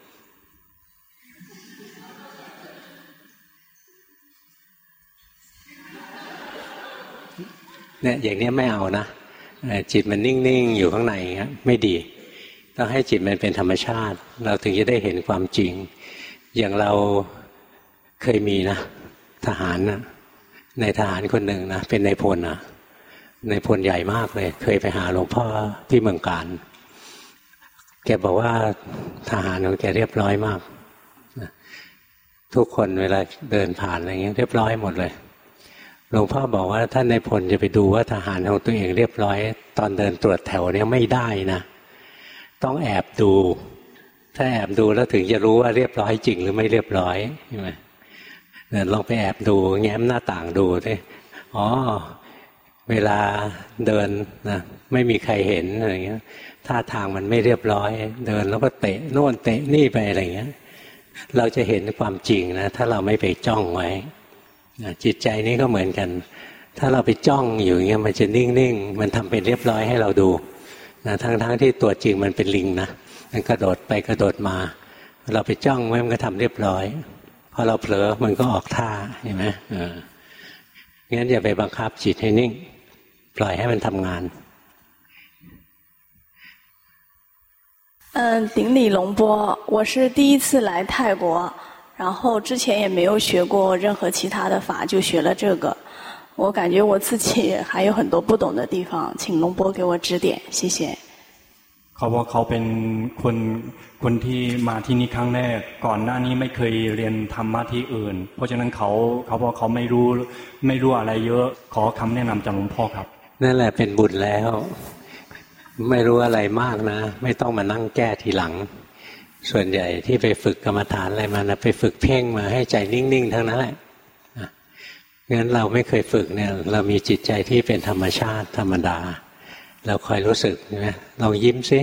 เนี่ยอย่างนี้ไม่เอานะจิตมันนิ่งๆอยู่ข้างในครับไม่ดีต้องให้จิตมันเป็นธรรมชาติเราถึงจะได้เห็นความจริงอย่างเราเคยมีนะทหารนะในทหารคนหนึ่งนะเป็นนายพลนะนายพลใหญ่มากเลยเคยไปหาหลวงพ่อที่เมืองการแกบอกว่าทหารของแกเรียบร้อยมากทุกคนเวลาเดินผ่านอะไรเงี้ยเรียบร้อยหมดเลยหลวงพ่อบอกว่าท่านนายพลจะไปดูว่าทหารของตัวเองเรียบร้อยตอนเดินตรวจแถวเนี่ยไม่ได้นะต้องแอบดูถ้าแอบดูแล้วถึงจะรู้ว่าเรียบร้อยจริงหรือไม่เรียบร้อยใช่ไหมเดินลองไปแอบดูแง้มหน้าต่างดูดิอ๋อเวลาเดินนะไม่มีใครเห็นอะไรเงี้ยท่าทางมันไม่เรียบร้อยเดินแล้วก็เตะโน่นเตะนี่ไปอะไรเงี้ยเราจะเห็นความจริงนะถ้าเราไม่ไปจ้องไว้จิตใจนี้ก็เหมือนกันถ้าเราไปจ้องอยู่อย่างเงี้ยมันจะนิ่งๆมันทำเป็นเรียบร้อยให้เราดูนะทั้งๆที่ตัวจริงมันเป็นลิงนะมันกระโดดไปกระโดดมาเราไปจ้องไว้มันก็ทำเรียบร้อยพอเราเผลอมันก็ออกท่าเห็นไหมเอองั้นอย่าไปบังคับจิตให้นิ่งปล่อยให้มันทำงาน嗯，顶礼龙波，我是第一次来泰国。然后之前也没有学过任何其他的法，就学了这个。我感觉我自己还有很多不懂的地方，请龙波给我指点，谢谢。 เขาบอกเขาเป็นคนคนที่มาที่นี่ครั้งแรกก่อนหน้านี้ไม่เคยเรียนธรรมะที่อื่นเพราะฉะนั้นเขาเขาบอกเขาไม่รู้ไม่รู้อะไรเยอะขอคำแนะนำจากหลวงพ่อครับนั่นแหละเป็นบุญแล้วไม่รู้อะไรมากนะไม่ต้องมานั่งแก้ทีหลังส่วนใหญ่ที่ไปฝึกกรรมฐานอะไรมานะไปฝึกเพ่งมาให้ใจนิ่งๆทั้งนั้นแหละงั้นเราไม่เคยฝึกเนี่ยเรามีจิตใจที่เป็นธรรมชาติธรรมดาเราคอยรู้สึกนะลองยิ้มซิ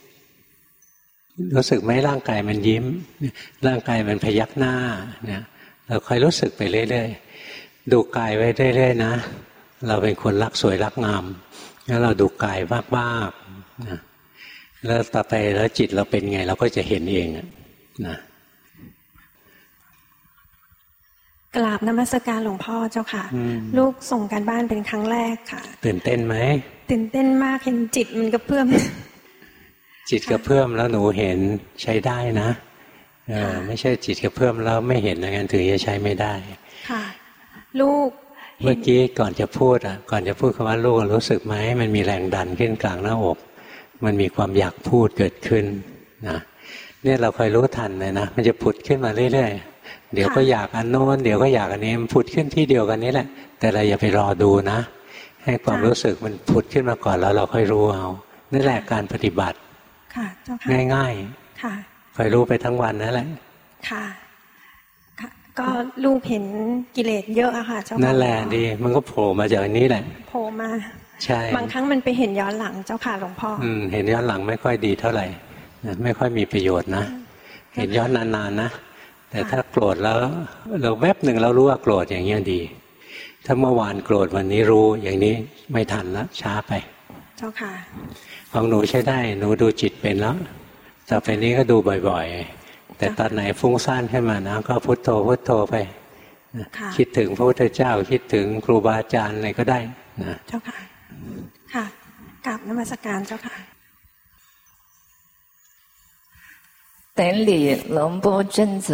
รู้สึกไหมร่างกายมันยิ้มร่างกายมันพยักหน้าเนี่ยเราคอยรู้สึกไปเรื่อยๆดูกายไว้เรื่อยๆนะเราเป็นคนรักสวยรักงามงั้นเราดูกายมากๆนะแล้วต่อไปแล้วจิตเราเป็นไงเราก็จะเห็นเองนะกราบนมัสการหลวงพ่อเจ้าค่ะลูกส่งการบ้านเป็นครั้งแรกค่ะตื่นเต้นไหมตื่นเต้นมากเห็นจิตมันกระเพื่อมจิตกระเพื่อมแล้วหนูเห็นใช้ได้นะเออไม่ใช่จิตกระเพื่อมแล้วไม่เห็นอย่างนั้นถือจะใช้ไม่ได้ค่ะลูกเมื่อกี้ก่อนจะพูดอ่ะก่อนจะพูดคำว่าลูกรู้สึกไหมมันมีแรงดันขึ้นกลางหน้าอกมันมีความอยากพูดเกิดขึ้นนะเนี่ยเราคอยรู้ทันเลยนะมันจะผุดขึ้นมาเรื่อยๆเดี๋ยวก็อยากอันโน้นเดี๋ยวก็อยากอันนี้มันผุดขึ้นที่เดียวกันนี้แหละแต่เราอย่าไปรอดูนะให้ความรู้สึกมันผุดขึ้นมาก่อนแล้วเราค่อยรู้เอานั่นแหละการปฏิบัติง่ายๆค่ะคอยรู้ไปทั้งวันนั่นแหละค่ะก็ลูกเห็นกิเลสเยอะอะค่ะเจ้าค่ะนั่นแหละดีมันก็โผล่มาจากนี้แหละโผล่มาใช่บางครั้งมันไปเห็นย้อนหลังเจ้าค่ะหลวงพ่ออืมเห็นย้อนหลังไม่ค่อยดีเท่าไหร่ไม่ค่อยมีประโยชน์นะเห็นย้อนนานๆนะแต่ถ้าโกรธแล้วเราแวบหนึ่งเรารู้ว่าโกรธอย่างนี้ดีถ้าเมื่อวานโกรธวันนี้รู้อย่างนี้ไม่ทันแล้วช้าไปเจ้าค่ะของหนูใช้ได้หนูดูจิตเป็นแล้วต่อไปนี้ก็ดูบ่อยๆแต่ตอนไหนฟุ้งซ่านขึ้นมานะก็พุทโธพุทโธไปคิดถึงพระพุทธเจ้าคิดถึงครูบาอาจารย์อะไรก็ได้นะเจ้าค่ะค่ะกราบนมัสการเจ้าค่ะ等礼龙波尊者，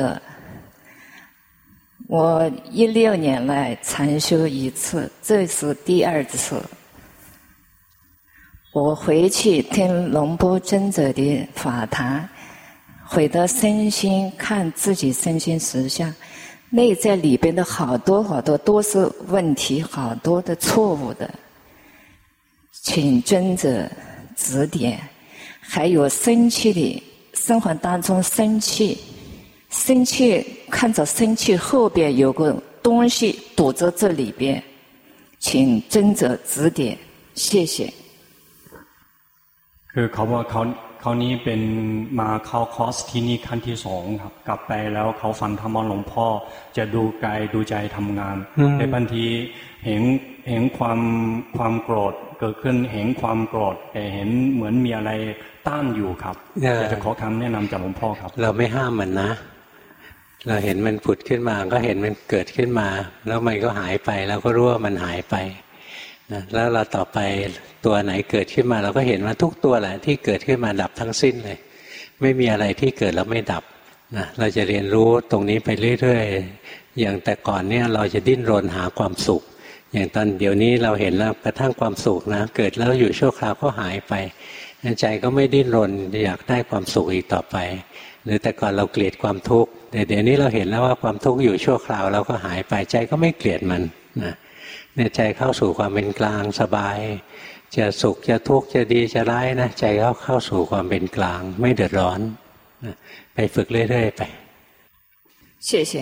我一六年来禅修一次，这是第二次。我回去听龙波尊者的法谈，回到身心看自己身心实相，内在里边的好多好多都是问题，好多的错误的，请尊者指点。还有生气的生活当中生气，生气看着生气后边有个东西堵在这里边，请尊者指点，谢谢。 คือเขาว่าเขาเขานี้เป็นมาเข้าคอร์สที่นี่ขั้นที่สองครับกลับไปแล้วเขาฟังธรรมะหลวงพ่อจะดูกายดูใจทำงานแต่บางทีเห็นเห็นความความโกรธเกิดขึ้นเห็นความโกรธแต่เห็นเหมือนมีอะไรต้านอยู่ครับอยากจะขอคำแนะนำจากหลวงพ่อครับเราไม่ห้ามมันนะเราเห็นมันผุดขึ้นมาก็เห็นมันเกิดขึ้นมาแล้วมันก็หายไปเราก็รู้ว่ามันหายไปนะแล้วเราต่อไปตัวไหนเกิดขึ้นมาเราก็เห็นว่าทุกตัวแหละที่เกิดขึ้นมาดับทั้งสิ้นเลยไม่มีอะไรที่เกิดแล้วไม่ดับนะเราจะเรียนรู้ตรงนี้ไปเรื่อยๆอย่างแต่ก่อนเนี่ยเราจะดิ้นรนหาความสุขอย่างตอนเดี๋ยวนี้เราเห็นแล้วกระทั่งความสุขนะเกิดแล้วอยู่ชั่วคราวก็หายไปใจก็ไม่ดิ้นรนอยากได้ความสุขอีกต่อไปหรือแต่ก่อนเราเกลียดความทุกข์แต่เดี๋ยวนี้เราเห็นแล้วว่าความทุกข์อยู่ชั่วคราวแล้วก็หายไปใจก็ไม่เกลียดมันนะเนี่ยใจเข้าสู่ความเป็นกลางสบายจะสุขจะทุกข์จะดีจะร้ายนะใจก็เข้าสู่ความเป็นกลางไม่เดือดร้อนนะไปฝึกเรื่อยๆไป谢谢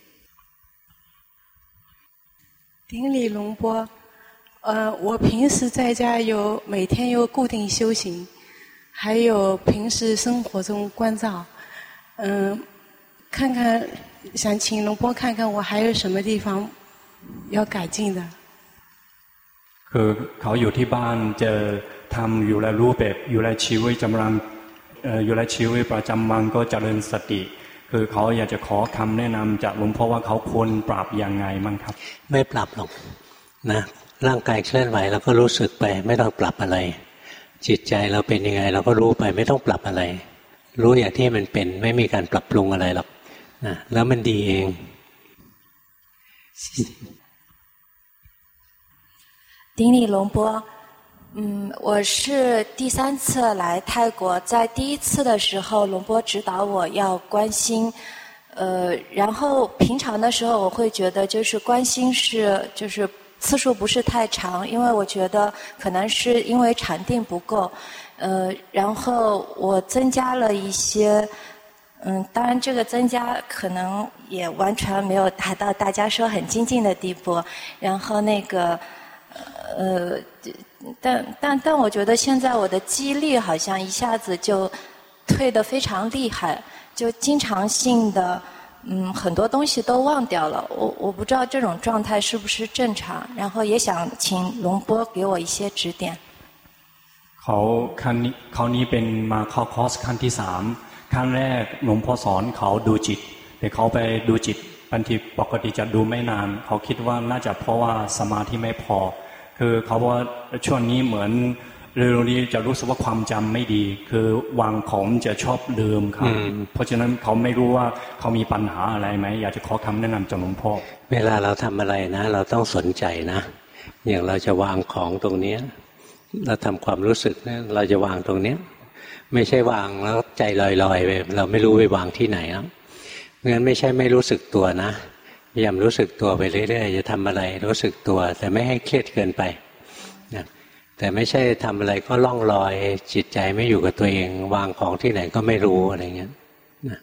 顶礼龙波呃，我平时在家有每天有固定修行，还有平时生活中关照。嗯，看看，想请龙波看看我还有什么地方要改进的。 คือเขาอยู่ที่บ้านจะทำอยู่แล้วรูปแบบอยู่แล้วชีวิตจำรังอยู่แล้วชีวิตประจำวันก็เจริญสติคือเขาอยากจะขอคำแนะนำจากหลวงพ่อว่าเขาควรปรับยังไงมั่งครับไม่ปรับหรอกนะร่างกายเคลื่อนไหวเราก็รู้สึกไปไม่ต้องปรับอะไรจิตใจเราเป็นยังไงเราก็รู้ไปไม่ต้องปรับอะไรรู้อย่างที่มันเป็นไม่มีการปรับปรุงอะไรหรอกนะแล้วมันดีเอง顶礼龙波嗯，我是第三次来泰国，在第一次的时候，龙波指导我要观心，呃，然后平常的时候我会觉得就是观心是就是次数不是太长，因为我觉得可能是因为禅定不够，呃，然后我增加了一些嗯，当然这个增加可能也完全没有达到大家说很精进的地步。然后那个，呃，但但但我觉得现在我的记忆力好像一下子就退得非常厉害，就经常性的，嗯，很多东西都忘掉了。我我不知道这种状态是不是正常，然后也想请龙波给我一些指点。 เขาครั้งนี้เขานี้เป็นมาเข้าคอร์สขั้นที่สามครั้งแรกหลวงพ่อสอนเขาดูจิตแต่เขาไปดูจิตบางทีปกติจะดูไม่นานเขาคิดว่าน่าจะเพราะว่าสมาธิไม่พอคือเขาบอกว่าช่วงนี้เหมือนเร็วๆนี้จะรู้สึกว่าความจำไม่ดีคือวางของจะชอบลืมครับเพราะฉะนั้นเขาไม่รู้ว่าเขามีปัญหาอะไรไหมอยากจะขอคำแนะนำจากหลวงพ่อเวลาเราทำอะไรนะเราต้องสนใจนะอย่างเราจะวางของตรงนี้เราทำความรู้สึกเนี่ยเราจะวางตรงนี้ไม่ใช่วางแล้วใจลอยๆไปเราไม่รู้ไปวางที่ไหนแล้วงั้นไม่ใช่ไม่รู้สึกตัวนะพยายามรู้สึกตัวไปเรื่อยๆจะทำอะไรรู้สึกตัวแต่ไม่ให้เครียดเกินไปนะแต่ไม่ใช่ทำอะไรก็ล่องลอยจิตใจไม่อยู่กับตัวเองวางของที่ไหนก็ไม่รู้อะไรเงี้ยนะ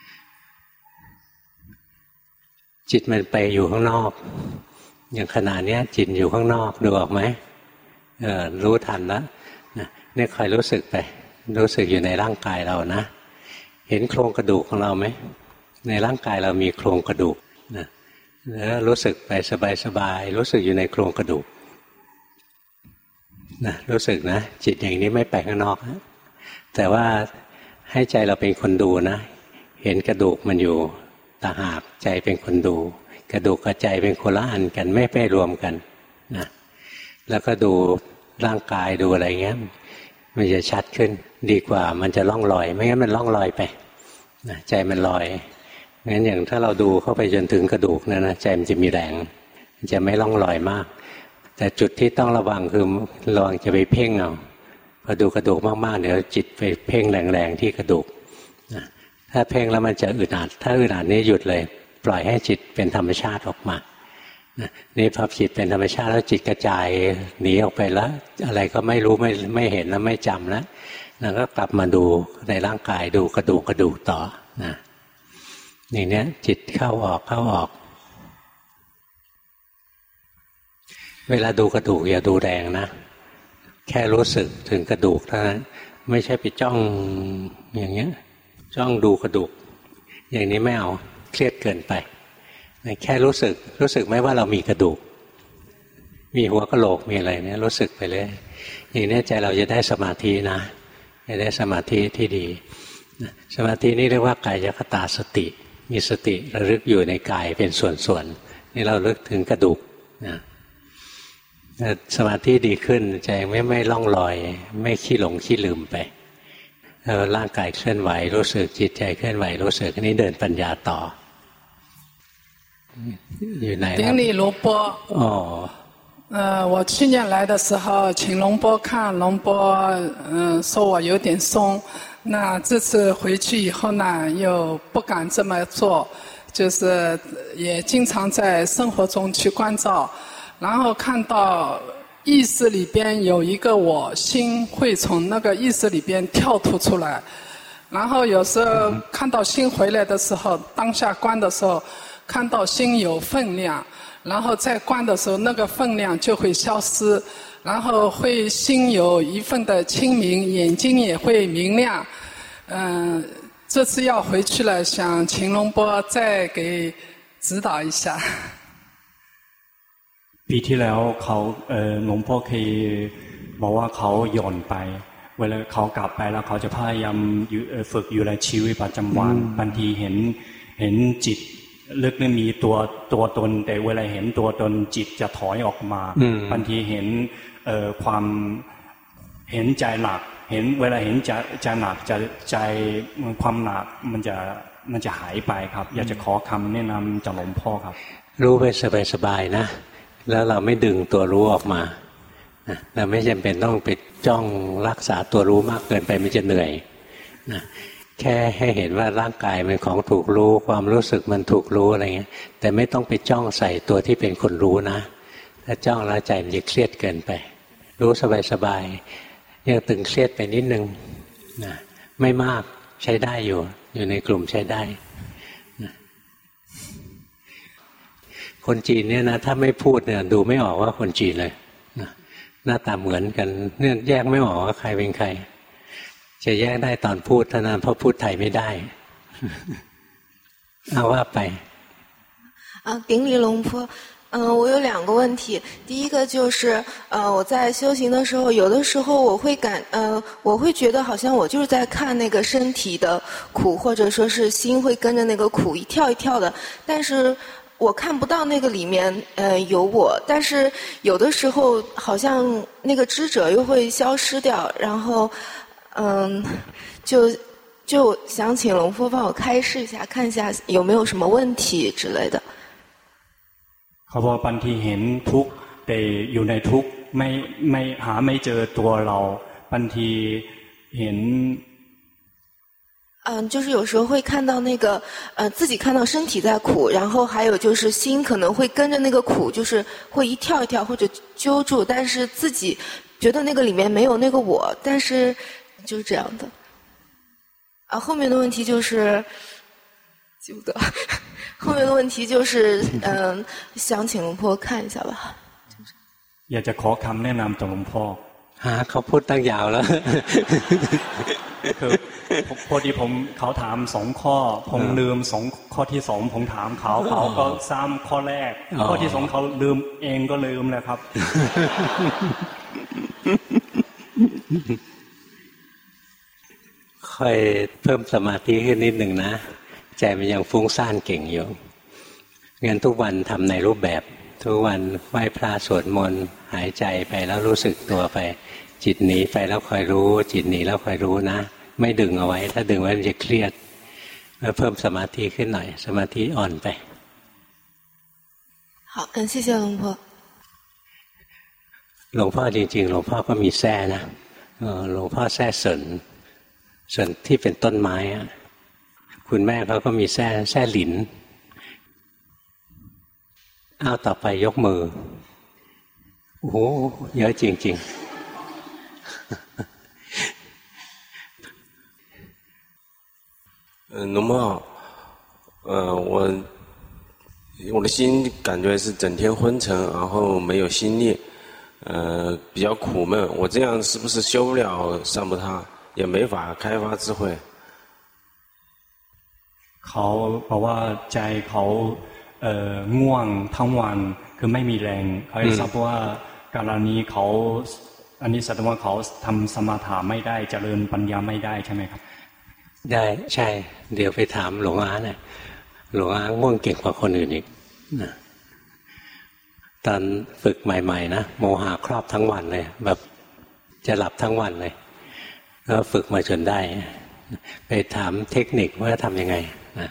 จิตมันไปอยู่ข้างนอกอย่างขณะนี้จิตอยู่ข้างนอกดูออกไหมเออรู้ทันแล้วนะนี่คอยรู้สึกไปรู้สึกอยู่ในร่างกายเรานะเห็นโครงกระดูกของเราไหมในร่างกายเรามีโครงกระดูกนะแล้วรู้สึกไปสบายๆรู้สึกอยู่ในโครงกระดูกนะรู้สึกนะจิตอย่างนี้ไม่ไปข้างนอกนะแต่ว่าให้ใจเราเป็นคนดูนะเห็นกระดูกมันอยู่ต่างหากใจเป็นคนดูกระดูกกับใจเป็นคนละอันกันไม่ไปรวมกันนะแล้วก็ดูร่างกายดูอะไรเงี้ยมันจะชัดขึ้นดีกว่ามันจะล่องลอยไม่งั้นมันล่องลอยไปนะใจมันลอยงั้นอย่างถ้าเราดูเข้าไปจนถึงกระดูกนะนะใจมันจะมีแรงมันจะไม่ล่องลอยมากแต่จุดที่ต้องระวังคือระวังจะไปเพ่งเอาพอดูกระดูกมากๆเดี๋ยวจิตไปเพ่งแรงๆที่กระดูกนะถ้าเพ่งแล้วมันจะอึดอัดถ้าอึดอัดนี้หยุดเลยปล่อยให้จิตเป็นธรรมชาติออกมานี่พอจิตเป็นธรรมชาติแล้วจิตกระจายหนีออกไปแล้วอะไรก็ไม่รู้ไม่ไม่เห็นแล้วไม่จำแล้วแล้วก็กลับมาดูในร่างกายดูกระดูกกระดูกต่อนะอย่างนี้จิตเข้าออกเข้าออกเวลาดูกระดูกอย่าดูแรงนะแค่รู้สึกถึงกระดูกเท่านั้นไม่ใช่ไปจ้องอย่างเงี้ยจ้องดูกระดูกอย่างนี้ไม่เอาเครียดเกินไปแค่รู้สึกรู้สึกไหมว่าเรามีกระดูกมีหัวกะโหลกมีอะไรเนี่ยรู้สึกไปเลยอย่างนี้ใจเราจะได้สมาธินะจะได้สมาธิที่ดีสมาธินี่เรียกว่ากายคตาสติมีสติระลึกอยู่ในกายเป็นส่วนๆนี่เราลึกถึงกระดูกนะสมาธิดีขึ้นใจไม่ไม่ล่องลอยไม่ขี้หลงขี้ลืมไปแล้วร่างกายเคลื่อนไหวรู้สึกจิตใจเคลื่อนไหวรู้สึกนี่เดินปัญญาต่ออยู่ไหน顶礼龙波哦呃我去年来的时候请龙波看龙波嗯、呃、说我有点松那这次回去以后呢又不敢这么做就是也经常在生活中去关照然后看到意识里边有一个我心会从那个意识里边跳脱出来然后有时候看到心回来的时候当下关的时候看到心有分量然后再关的时候那个分量就会消失然后会心有一份的清明眼睛也会明亮嗯、呃、这次要回去了想请龙波再给指导一下ปีที่แล้วเขาหลวงพ่อเคยบอกว่าเขาหย่อนไปเวลาเขากลับไปแล้วเขาจะพยายามฝึกอยู่ในชีวิตประจำวันบางทีเห็นเห็นจิตลึกนี่มีตัวตัวตนแต่เวลาเห็นตัวตนจิตจะถอยออกมาบางทีเห็นความเห็นใจหนักเห็นเวลาเห็นใจใจหนักจะใจความหนักมันจะมันจะหายไปครับอยากจะขอคำแนะนำจากหลวงพ่อครับรู้ไปสบายๆนะแล้วเราไม่ดึงตัวรู้ออกมาเราไม่จำเป็นต้องไปจ้องรักษาตัวรู้มากเกินไปมันจะเหนื่อยนะแค่ให้เห็นว่าร่างกายเป็นของถูกรู้ความรู้สึกมันถูกรู้อะไรเงี้ยแต่ไม่ต้องไปจ้องใส่ตัวที่เป็นคนรู้นะถ้าจ้องแล้วใจมันจะเครียดเกินไปรู้สบายๆยังตึงเครียดไปนิดนึงนะไม่มากใช้ได้อยู่อยู่ในกลุ่มใช้ได้คนจีนเนี่ยนะถ้าไม่พูดเนี่ยดูไม่ออกว่าคนจีนเลยนะหน้าตาเหมือนกันเนี่ยแยกไม่ออกว่าใครเป็นใครจะแยกได้ตอนพูดเท่านั้นเพราะพูดไทยไม่ได้เอาว่าไป啊，顶礼龙婆，嗯、呃，我有两个问题。第一个就是，呃，我在修行的时候，有的时候我会感，呃，我会觉得好像我就是在看那个身体的苦，或者说是心会跟着那个苦一跳一跳的，但是我看不到那个里面，呃，有我。但是有的时候好像那个知者又会消失掉，然后，嗯，就就想请龙婆帮我开示一下，看一下有没有什么问题之类的。 เขาบอกบางทีเห็นทุกข์แต่อยู่ในทุกข์ไม่ไม่หาไม่เจอตัวเราบางทีเห็น嗯，就是有时候会看到那个呃自己看到身体在苦，然后还有就是心可能会跟着那个苦，就是会一跳一跳或者揪住，但是自己觉得那个里面没有那个我，但是就是这样的。啊，后面的问题就是记不得。后面的问题就是，嗯、呃，想请龙婆看一下吧。 อยากจะขอคำแนะนำจากหลวงพ่อฮะเขาพูดตั้งยาวแล้วคือพอดีผมเขาถามสองข้อผมลืมสองข้อที่สองผมถามเขาเขาก็ซ้ำข้อแรกข้อที่สองเขาลืมเองก็ลืมเลยครับค่อยเพิ่มสมาธิขึ้นนิดหนึ่งนะใจมันยังฟุ้งซ่านเก่งอยู่งั้นทุกวันทำในรูปแบบทุกวันไหว้พระสวดมนต์หายใจไปแล้วรู้สึกตัวไปจิตหนีไปแล้วคอยรู้จิตหนีแล้วคอยรู้นะไม่ดึงเอาไว้ถ้าดึงไว้มันจะเครียดเพิ่มสมาธิขึ้นหน่อยสมาธิอ่อนไป好嗯谢谢龙婆หลวงพ่อจริงๆหลวงพ่อก็มีแท้นะหลวงพ่อแท้เสริญเสริญที่เป็นต้นไม้อะคุณแม่เขาก็มีแท้แท้หลินเอาต่อไปยกมือโอ้โหเยอะจริงๆ嗯，龙婆好，呃，我我的心感觉是整天昏沉，然后没有心念，呃，比较苦闷。我这样是不是修不了三不他，也没法开发智慧？ เขาบอกว่าใจเขาเอ่อง่วงทั้งวันคือไม่มีแรงเขาทราบว่าการนี้เขาอันนี้แสดงว่าเขาทำสมาธิไม่ได้เจริญปัญญาไม่ได้ใช่ไหมครับได้ใช่เดี๋ยวไปถามหลวงอาเนี่ยหลวงอาง่วงเก่งกว่าคนอื่นอีกนะตอนฝึกใหม่ๆนะโมหะครอบทั้งวันเลยแบบจะหลับทั้งวันเลยแล้วฝึกมาจนได้ไปถามเทคนิคว่าทำยังไงนะ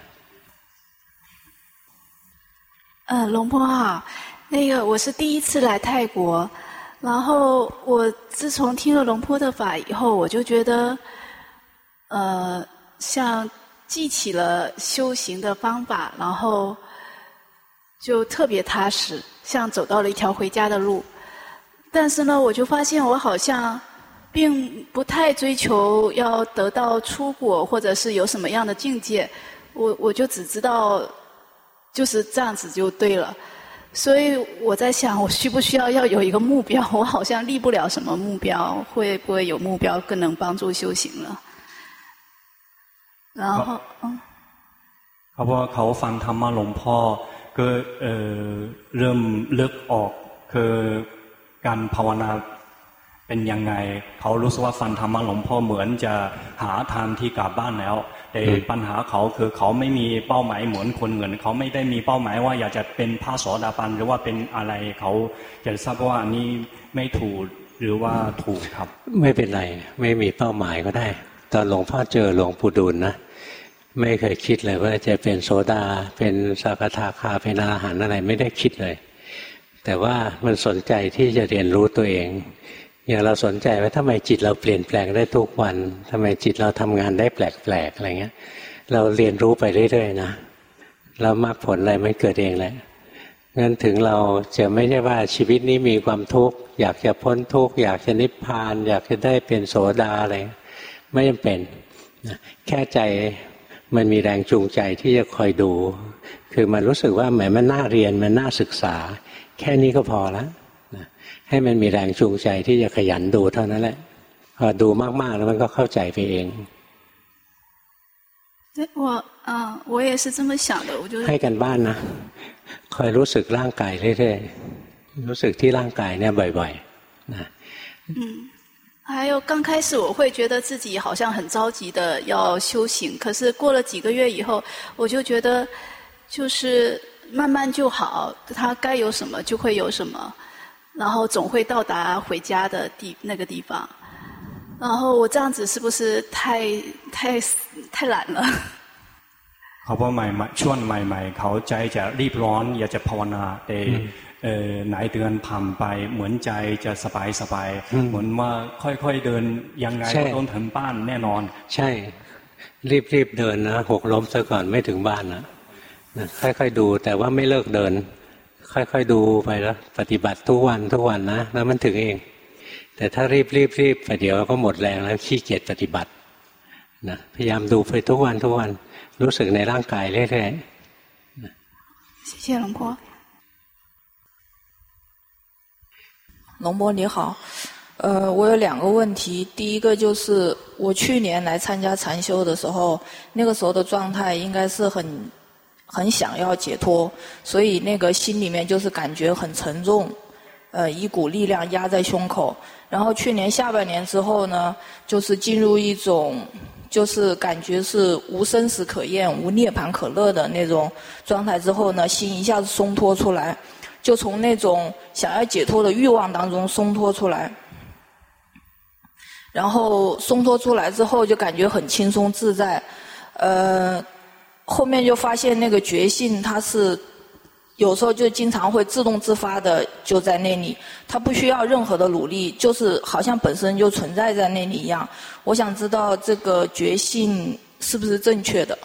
呃，龙婆好，那个我是第一次来泰国，然后我自从听了龙婆的法以后，我就觉得，呃，像记起了修行的方法，然后就特别踏实，像走到了一条回家的路。但是呢，我就发现我好像并不太追求要得到出果，或者是有什么样的境界，我我就只知道。就是这样子就对了，所以我在想，我需不需要要有一个目标？我好像立不了什么目标，会不会有目标更能帮助修行了？然后，嗯， เขาว่าเขาฟังธรรมะหลวงพ่อก็เอ่อเริ่มเลิกออกคือการภาวนาเป็นยังไงเขารู้สึกว่าฟังธรรมะหลวงพ่อเหมือนจะหาทางที่กลับบ้านแล้วแต่ปัญหาเขาคือเขาไม่มีเป้าหมายเหมือนคนอื่นเขาไม่ได้มีเป้าหมายว่าอยากจะเป็นพระโสดาบันหรือว่าเป็นอะไรเขาจะทราบว่านี่ไม่ถูกหรือว่าถูกครับไม่เป็นไรไม่มีเป้าหมายก็ได้ตอนหลวงพ่อเจอหลวงปู่ดูลนะไม่เคยคิดเลยว่าจะเป็นโสดาเป็นสกทาคาเป็นอรหันต์อะไรไม่ได้คิดเลยแต่ว่ามันสนใจที่จะเรียนรู้ตัวเองอย่างเราสนใจว่าทำไมจิตเราเปลี่ยนแปลงได้ทุกวันทำไมจิตเราทำงานได้แปลกๆอะไรเงี้ยเราเรียนรู้ไปเรื่อยๆนะแล้วมรรคผลอะไรไม่เกิดเองแหละงั้นถึงเราจะไม่ใช่ว่าชีวิตนี้มีความทุกข์อยากจะพ้นทุกข์อยากจะนิพพานอยากจะได้เป็นโสดาอะไรไม่จำเป็นแค่ใจมันมีแรงจูงใจที่จะคอยดูคือมันรู้สึกว่าแหมมันน่าเรียนมันน่าศึกษาแค่นี้ก็พอแล้วนะให้มันมีแรงจูงใจที่จะขยันดูเท่านั้นแหละพอดูมากๆแล้วมันก็เข้าใจไปเอง我啊，我也是这么想的，我就ให้กันบ้านนะคอยรู้สึกร่างกายเรื่อยๆรู้สึกที่ร่างกายเนี่ยบ่อยๆนะ嗯，还有刚开始我会觉得自己好像很着急的要修行，可是过了几个月以后，我就觉得就是慢慢就好，它该有什么就会有什么，然后总会到达回家的地那个地方。然后我这样子是不是太太太懒了？ เขาพอใหม่ๆช่วงใหม่ๆเขาใจจะรีบร้อนอยากจะภาวนาแต่หลายเดือนผ่านไปเหมือนใจจะสบายสบายเหมือนว่าค่อยๆเดินยังไงก็ต้องถึงบ้านแน่นอนใช่รีบๆเดินนะหกล้มซะก่อนไม่ถึงบ้านนะค่อยๆดูแต่ว่าไม่เลิกเดินค่อยๆดูไปแล้วปฏิบัติทุกวันทุกวันนะแล้วมันถึงเองแต่ถ้ารีบรีบรีบเดี๋ยวก็หมดแรงแล้วขี้เกียจปฏิบัตินะพยายามดูไปทุกวันทุกวันรู้สึกในร่างกายเรื่อยๆ谢谢龙婆龙波你好，呃，我有两个问题。第一个就是我去年来参加禅修的时候，那个时候的状态应该是很很想要解脱，所以那个心里面就是感觉很沉重，呃，一股力量压在胸口。然后去年下半年之后呢，就是进入一种就是感觉是无生死可厌、无涅槃可乐的那种状态之后呢，心一下子松脱出来。就从那种想要解脱的欲望当中松脱出来，然后松脱出来之后就感觉很轻松自在，呃，后面就发现那个觉性它是有时候就经常会自动自发的就在那里，它不需要任何的努力，就是好像本身就存在在那里一样。我想知道这个觉性是不是正确的？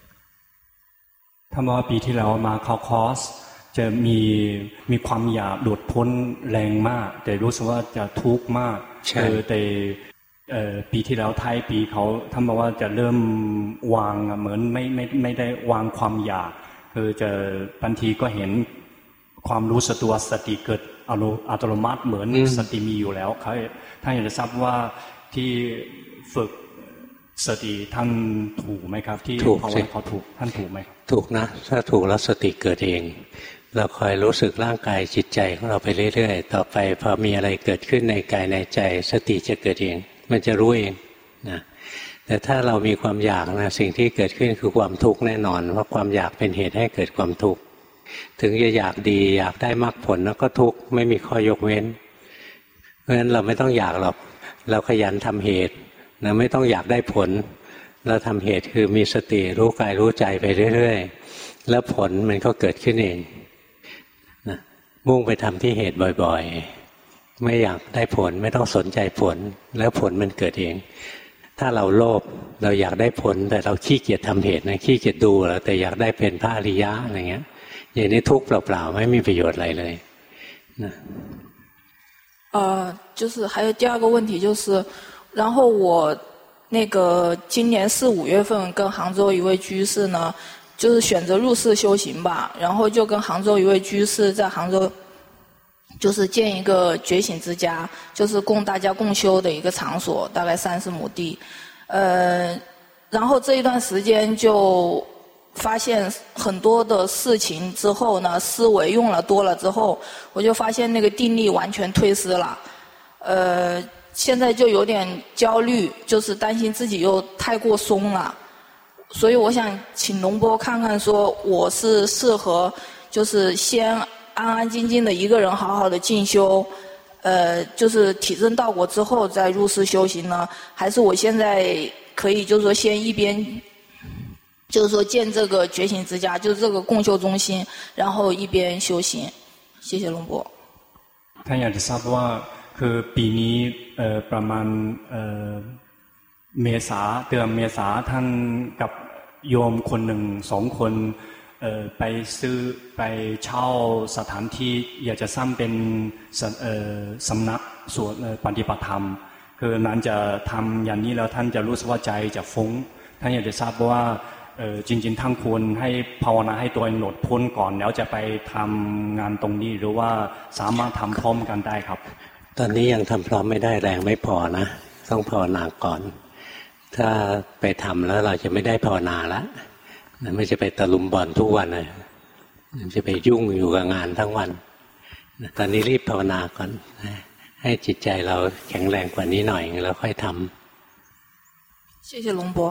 他们ปีที่แล้วมาเข้าคอร์สจะมีมีความอยากหลุดพ้นแรงมากแต่รู้สึกว่าจะทุกข์มากเออแต่ปีที่แล้วท้ายปีเขาท่านบอกว่าจะเริ่มวางเหมือนไม่ไม่ไม่ได้วางความอยากคือจะบางทีก็เห็นความรู้สึกตัวสติเกิดอัตโนมัติเหมือนสติมีอยู่แล้วเขาท่านอยากจะทราบว่าที่ฝึกสติท่านถูกไหมครับที่ภาวนาเขาถูกท่านถูกไหมถูกนะถ้าถูกแล้วสติเกิดเองเราคอยรู้สึกร่างกายจิตใจของเราไปเรื่อยๆต่อไปพอมีอะไรเกิดขึ้นในกายในใจสติจะเกิดเองมันจะรู้เองนะแต่ถ้าเรามีความอยากนะสิ่งที่เกิดขึ้นคือความทุกข์แน่นอนเพราะความอยากเป็นเหตุให้เกิดความทุกข์ถึงจะอยากดีอยากได้มรรคผลแล้วก็ทุกข์ไม่มีข้อยกเว้นเพราะฉะนั้นเราไม่ต้องอยากหรอกเราขยันทำเหตุนะไม่ต้องอยากได้ผลเราทำเหตุคือมีสติรู้กายรู้ใจไปเรื่อยๆแล้วผลมันก็เกิดขึ้นเองนะมุ่งไปทำที่เหตุบ่อยๆไม่อยากได้ผลไม่ต้องสนใจผลแล้วผลมันเกิดเองถ้าเราโลภเราอยากได้ผลแต่เราขี้เกียจทำเหตุนะขี้เกียจดูแล้วแต่อยากได้เป็นพระอริยะอะไรเงี้ยอย่างนี้ทุกข์เปล่าๆไม่มีประโยชน์อะไรเลยนะ呃就是还有第二个问题就是然后我那个今年四五月份跟杭州一位居士呢就是选择入世修行吧，然后就跟杭州一位居士在杭州就是建一个觉醒之家，就是供大家共修的一个场所，大概三十亩地。呃，然后这一段时间就发现很多的事情之后呢，思维用了多了之后，我就发现那个定力完全退失了。呃，现在就有点焦虑，就是担心自己又太过松了。所以我想请龙波看看说我是适合就是先安安静静的一个人好好的进修呃就是体证道果之后再入世修行呢还是我现在可以就是说先一边就是说建这个觉醒之家就是这个共修中心然后一边修行谢谢龙波ท่านอยากจะทราบว่าคือปีนี้เอ่อประมาณเอ่อเมษาเดือนเมษาท่านกับโยมคนหนึ่งสองคนเอ่อไปซื้อไปเช่าสถานที่อยากจะสร้างเป็นเอ่อสำนักสวดปฏิบัติธรรมคือนั้นจะทำอย่างนี้แล้วท่านจะรู้สึกว่าใจจะฟุ้งท่านอยากจะทราบว่าเออจริงๆทั้งควรให้ภาวนาให้ตัวเองหลุดพ้นก่อนแล้วจะไปทำงานตรงนี้หรือว่าสามารถทำพร้อมกันได้ครับตอนนี้ยังทำพร้อมไม่ได้แรงไม่พอนะต้องภาวนาก่อนถ้าไปทำแล้วเราจะไม่ได้ภาวนาละไม่จะไปตะลุมบอลทุกวันเลยจะไปยุ่งอยู่กับงานทั้งวันตอนนี้รีบภาวนาก่อนให้จิตใจเราแข็งแรงกว่านี้หน่อยแล้วค่อยทำ谢谢龙波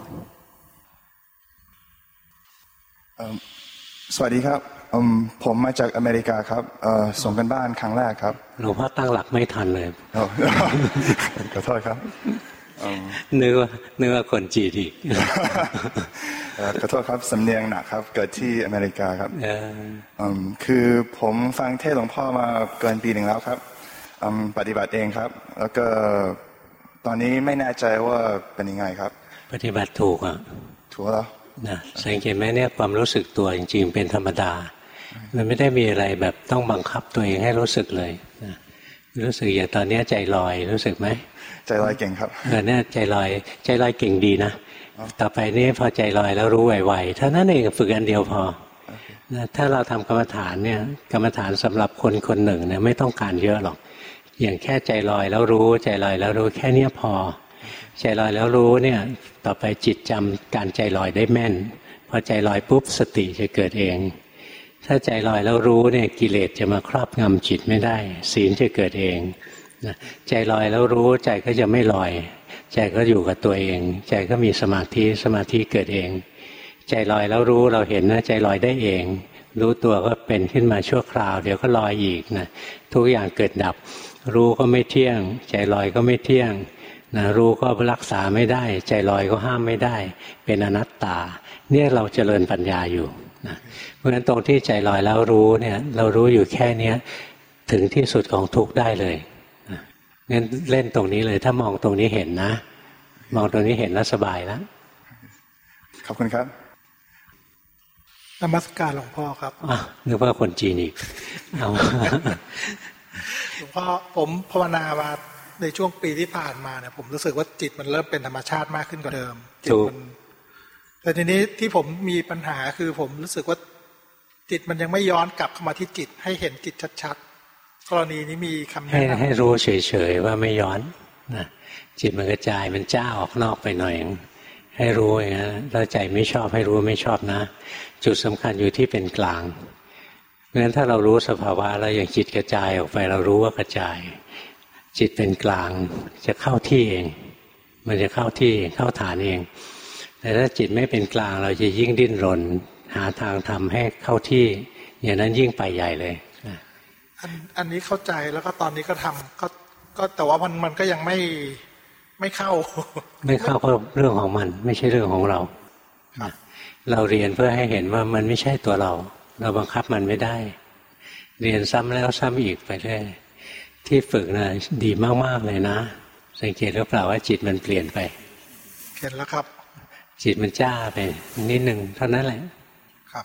สวัสดีครับผมมาจากอเมริกาครับส่งกันบ้านครั้งแรกครับหลวงพ่อตั้งหลักไม่ทันเลยขอโทษครับนึกว่านึกว่าคนจีนอีกขอโทษครับสำเนียงหนักครับเกิดที่อเมริกาครับคือผมฟังเทศน์หลวงพ่อมาเกินปีหนึ่งแล้วครับปฏิบัติเองครับแล้วก็ตอนนี้ไม่แน่ใจว่าเป็นยังไงครับปฏิบัติถูกอ่ะถูกแล้วนะสังเกตไหมเนี่ยความรู้สึกตัวจริงๆเป็นธรรมดามันไม่ได้มีอะไรแบบต้องบังคับตัวเองให้รู้สึกเลยนะรู้สึกอย่างตอนนี้ใจลอยรู้สึกไหมใจลอยเก่งครับเออเนี่ยใจลอยใจลอยเก่งดีนะต่อไปนี้พอใจลอยแล้วรู้ไวๆเท่านั้นเองฝึกอันเดียวพอนะถ้าเราทำกรรมฐานเนี่ยกรรมฐานสำหรับคนคนหนึ่งเนี่ยไม่ต้องการเยอะหรอกอย่างแค่ใจลอยแล้วรู้ใจลอยแล้วรู้แค่นี้พอใจลอยแล้วรู้เนี่ยต่อไปจิตจำการใจลอยได้แม่นพอใจลอยปุ๊บสติจะเกิดเองถ้าใจลอยแล้วรู้เนี่ยกิเลสจะมาครอบงำจิตไม่ได้ศีลจะเกิดเองนะใจลอยแล้วรู้ใจก็จะไม่ลอยใจก็อยู่กับตัวเองใจก็มีสมาธิสมาธิเกิดเองใจลอยแล้วรู้เราเห็นนะใจลอยได้เองรู้ตัวก็เป็นขึ้นมาชั่วคราวเดี๋ยวก็ลอยอีกนะทุกอย่างเกิดดับรู้ก็ไม่เที่ยงใจลอยก็ไม่เที่ยงนะรู้ก็รักษาไม่ได้ใจลอยก็ห้ามไม่ได้เป็นอนัตตาเนี่ยเราเจริญปัญญาอยู่นะเพราะฉะนั้นตรงที่ใจลอยแล้วรู้เนี่ยเรารู้อยู่แค่นี้ถึงที่สุดของทุกข์ได้เลยนะงั้นเล่นตรงนี้เลยถ้ามองตรงนี้เห็นนะมองตรงนี้เห็นแล้วสบายแล้วขอบคุณครับนมัสการหลวงพ่อครับอ่ะนึกว่าคนจีนอีกเอาหลวงพ่อผมภาวนามาในช่วงปีที่ผ่านมาเนี่ยผมรู้สึกว่าจิตมันเริ่มเป็นธรรมชาติมากขึ้นกว่าเดิมจิตมันแต่ทีนี้ที่ผมมีปัญหาคือผมรู้สึกว่าจิตมันยังไม่ย้อนกลับเข้ามาที่จิตให้เห็นจิตชัดๆกรณีนี้มีคำแนะนำให้ให้รู้เฉยๆว่าไม่ย้อนนะจิตมันกระจายมันจ้าออกนอกไปหน่อยให้รู้อย่างนั้นแล้วใจไม่ชอบให้รู้ไม่ชอบนะจุดสำคัญอยู่ที่เป็นกลางเพราะฉะนั้นถ้าเรารู้สภาวะแล้วอย่างจิตกระจายออกไปเรารู้ว่ากระจายจิตเป็นกลางจะเข้าที่เองมันจะเข้าที่เข้าฐานเองแต่ถ้าจิตไม่เป็นกลางเราจะยิ่งดิ้นรนหาทางทำให้เข้าที่อย่างนั้นยิ่งไปใหญ่เลยอันอันนี้เข้าใจแล้วก็ตอนนี้ก็ทำก็ก็แต่ว่ามันมันก็ยังไม่ไม่เข้าไม่เข้าก็เรื่องของมันไม่ใช่เรื่องของเราเราเรียนเพื่อให้เห็นว่ามันไม่ใช่ตัวเราเราบังคับมันไม่ได้เรียนซ้ำแล้วซ้ำอีกไปเรื่อยที่ฝึกนะดีมากๆเลยนะสังเกตหรือเปล่าว่าจิตมันเปลี่ยนไปเห็นแล้วครับจิตมันจ้าไปนิดหนึ่งเท่านั้นแหละครับ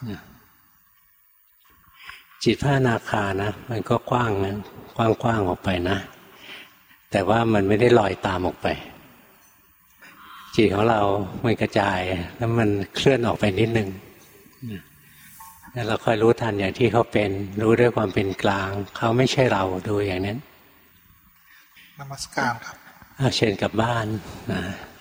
จิตพระอนาคานะมันก็กว้างนะกว้างๆออกไปนะแต่ว่ามันไม่ได้ลอยตามออกไปจิตของเรามันกระจายแล้วมันเคลื่อนออกไปนิดหนึ่งแล้วเราค่อยรู้ทันอย่างที่เขาเป็นรู้ด้วยความเป็นกลางเขาไม่ใช่เราดูอย่างนั้นนมัสการครับเชิญกลับบ้านนะ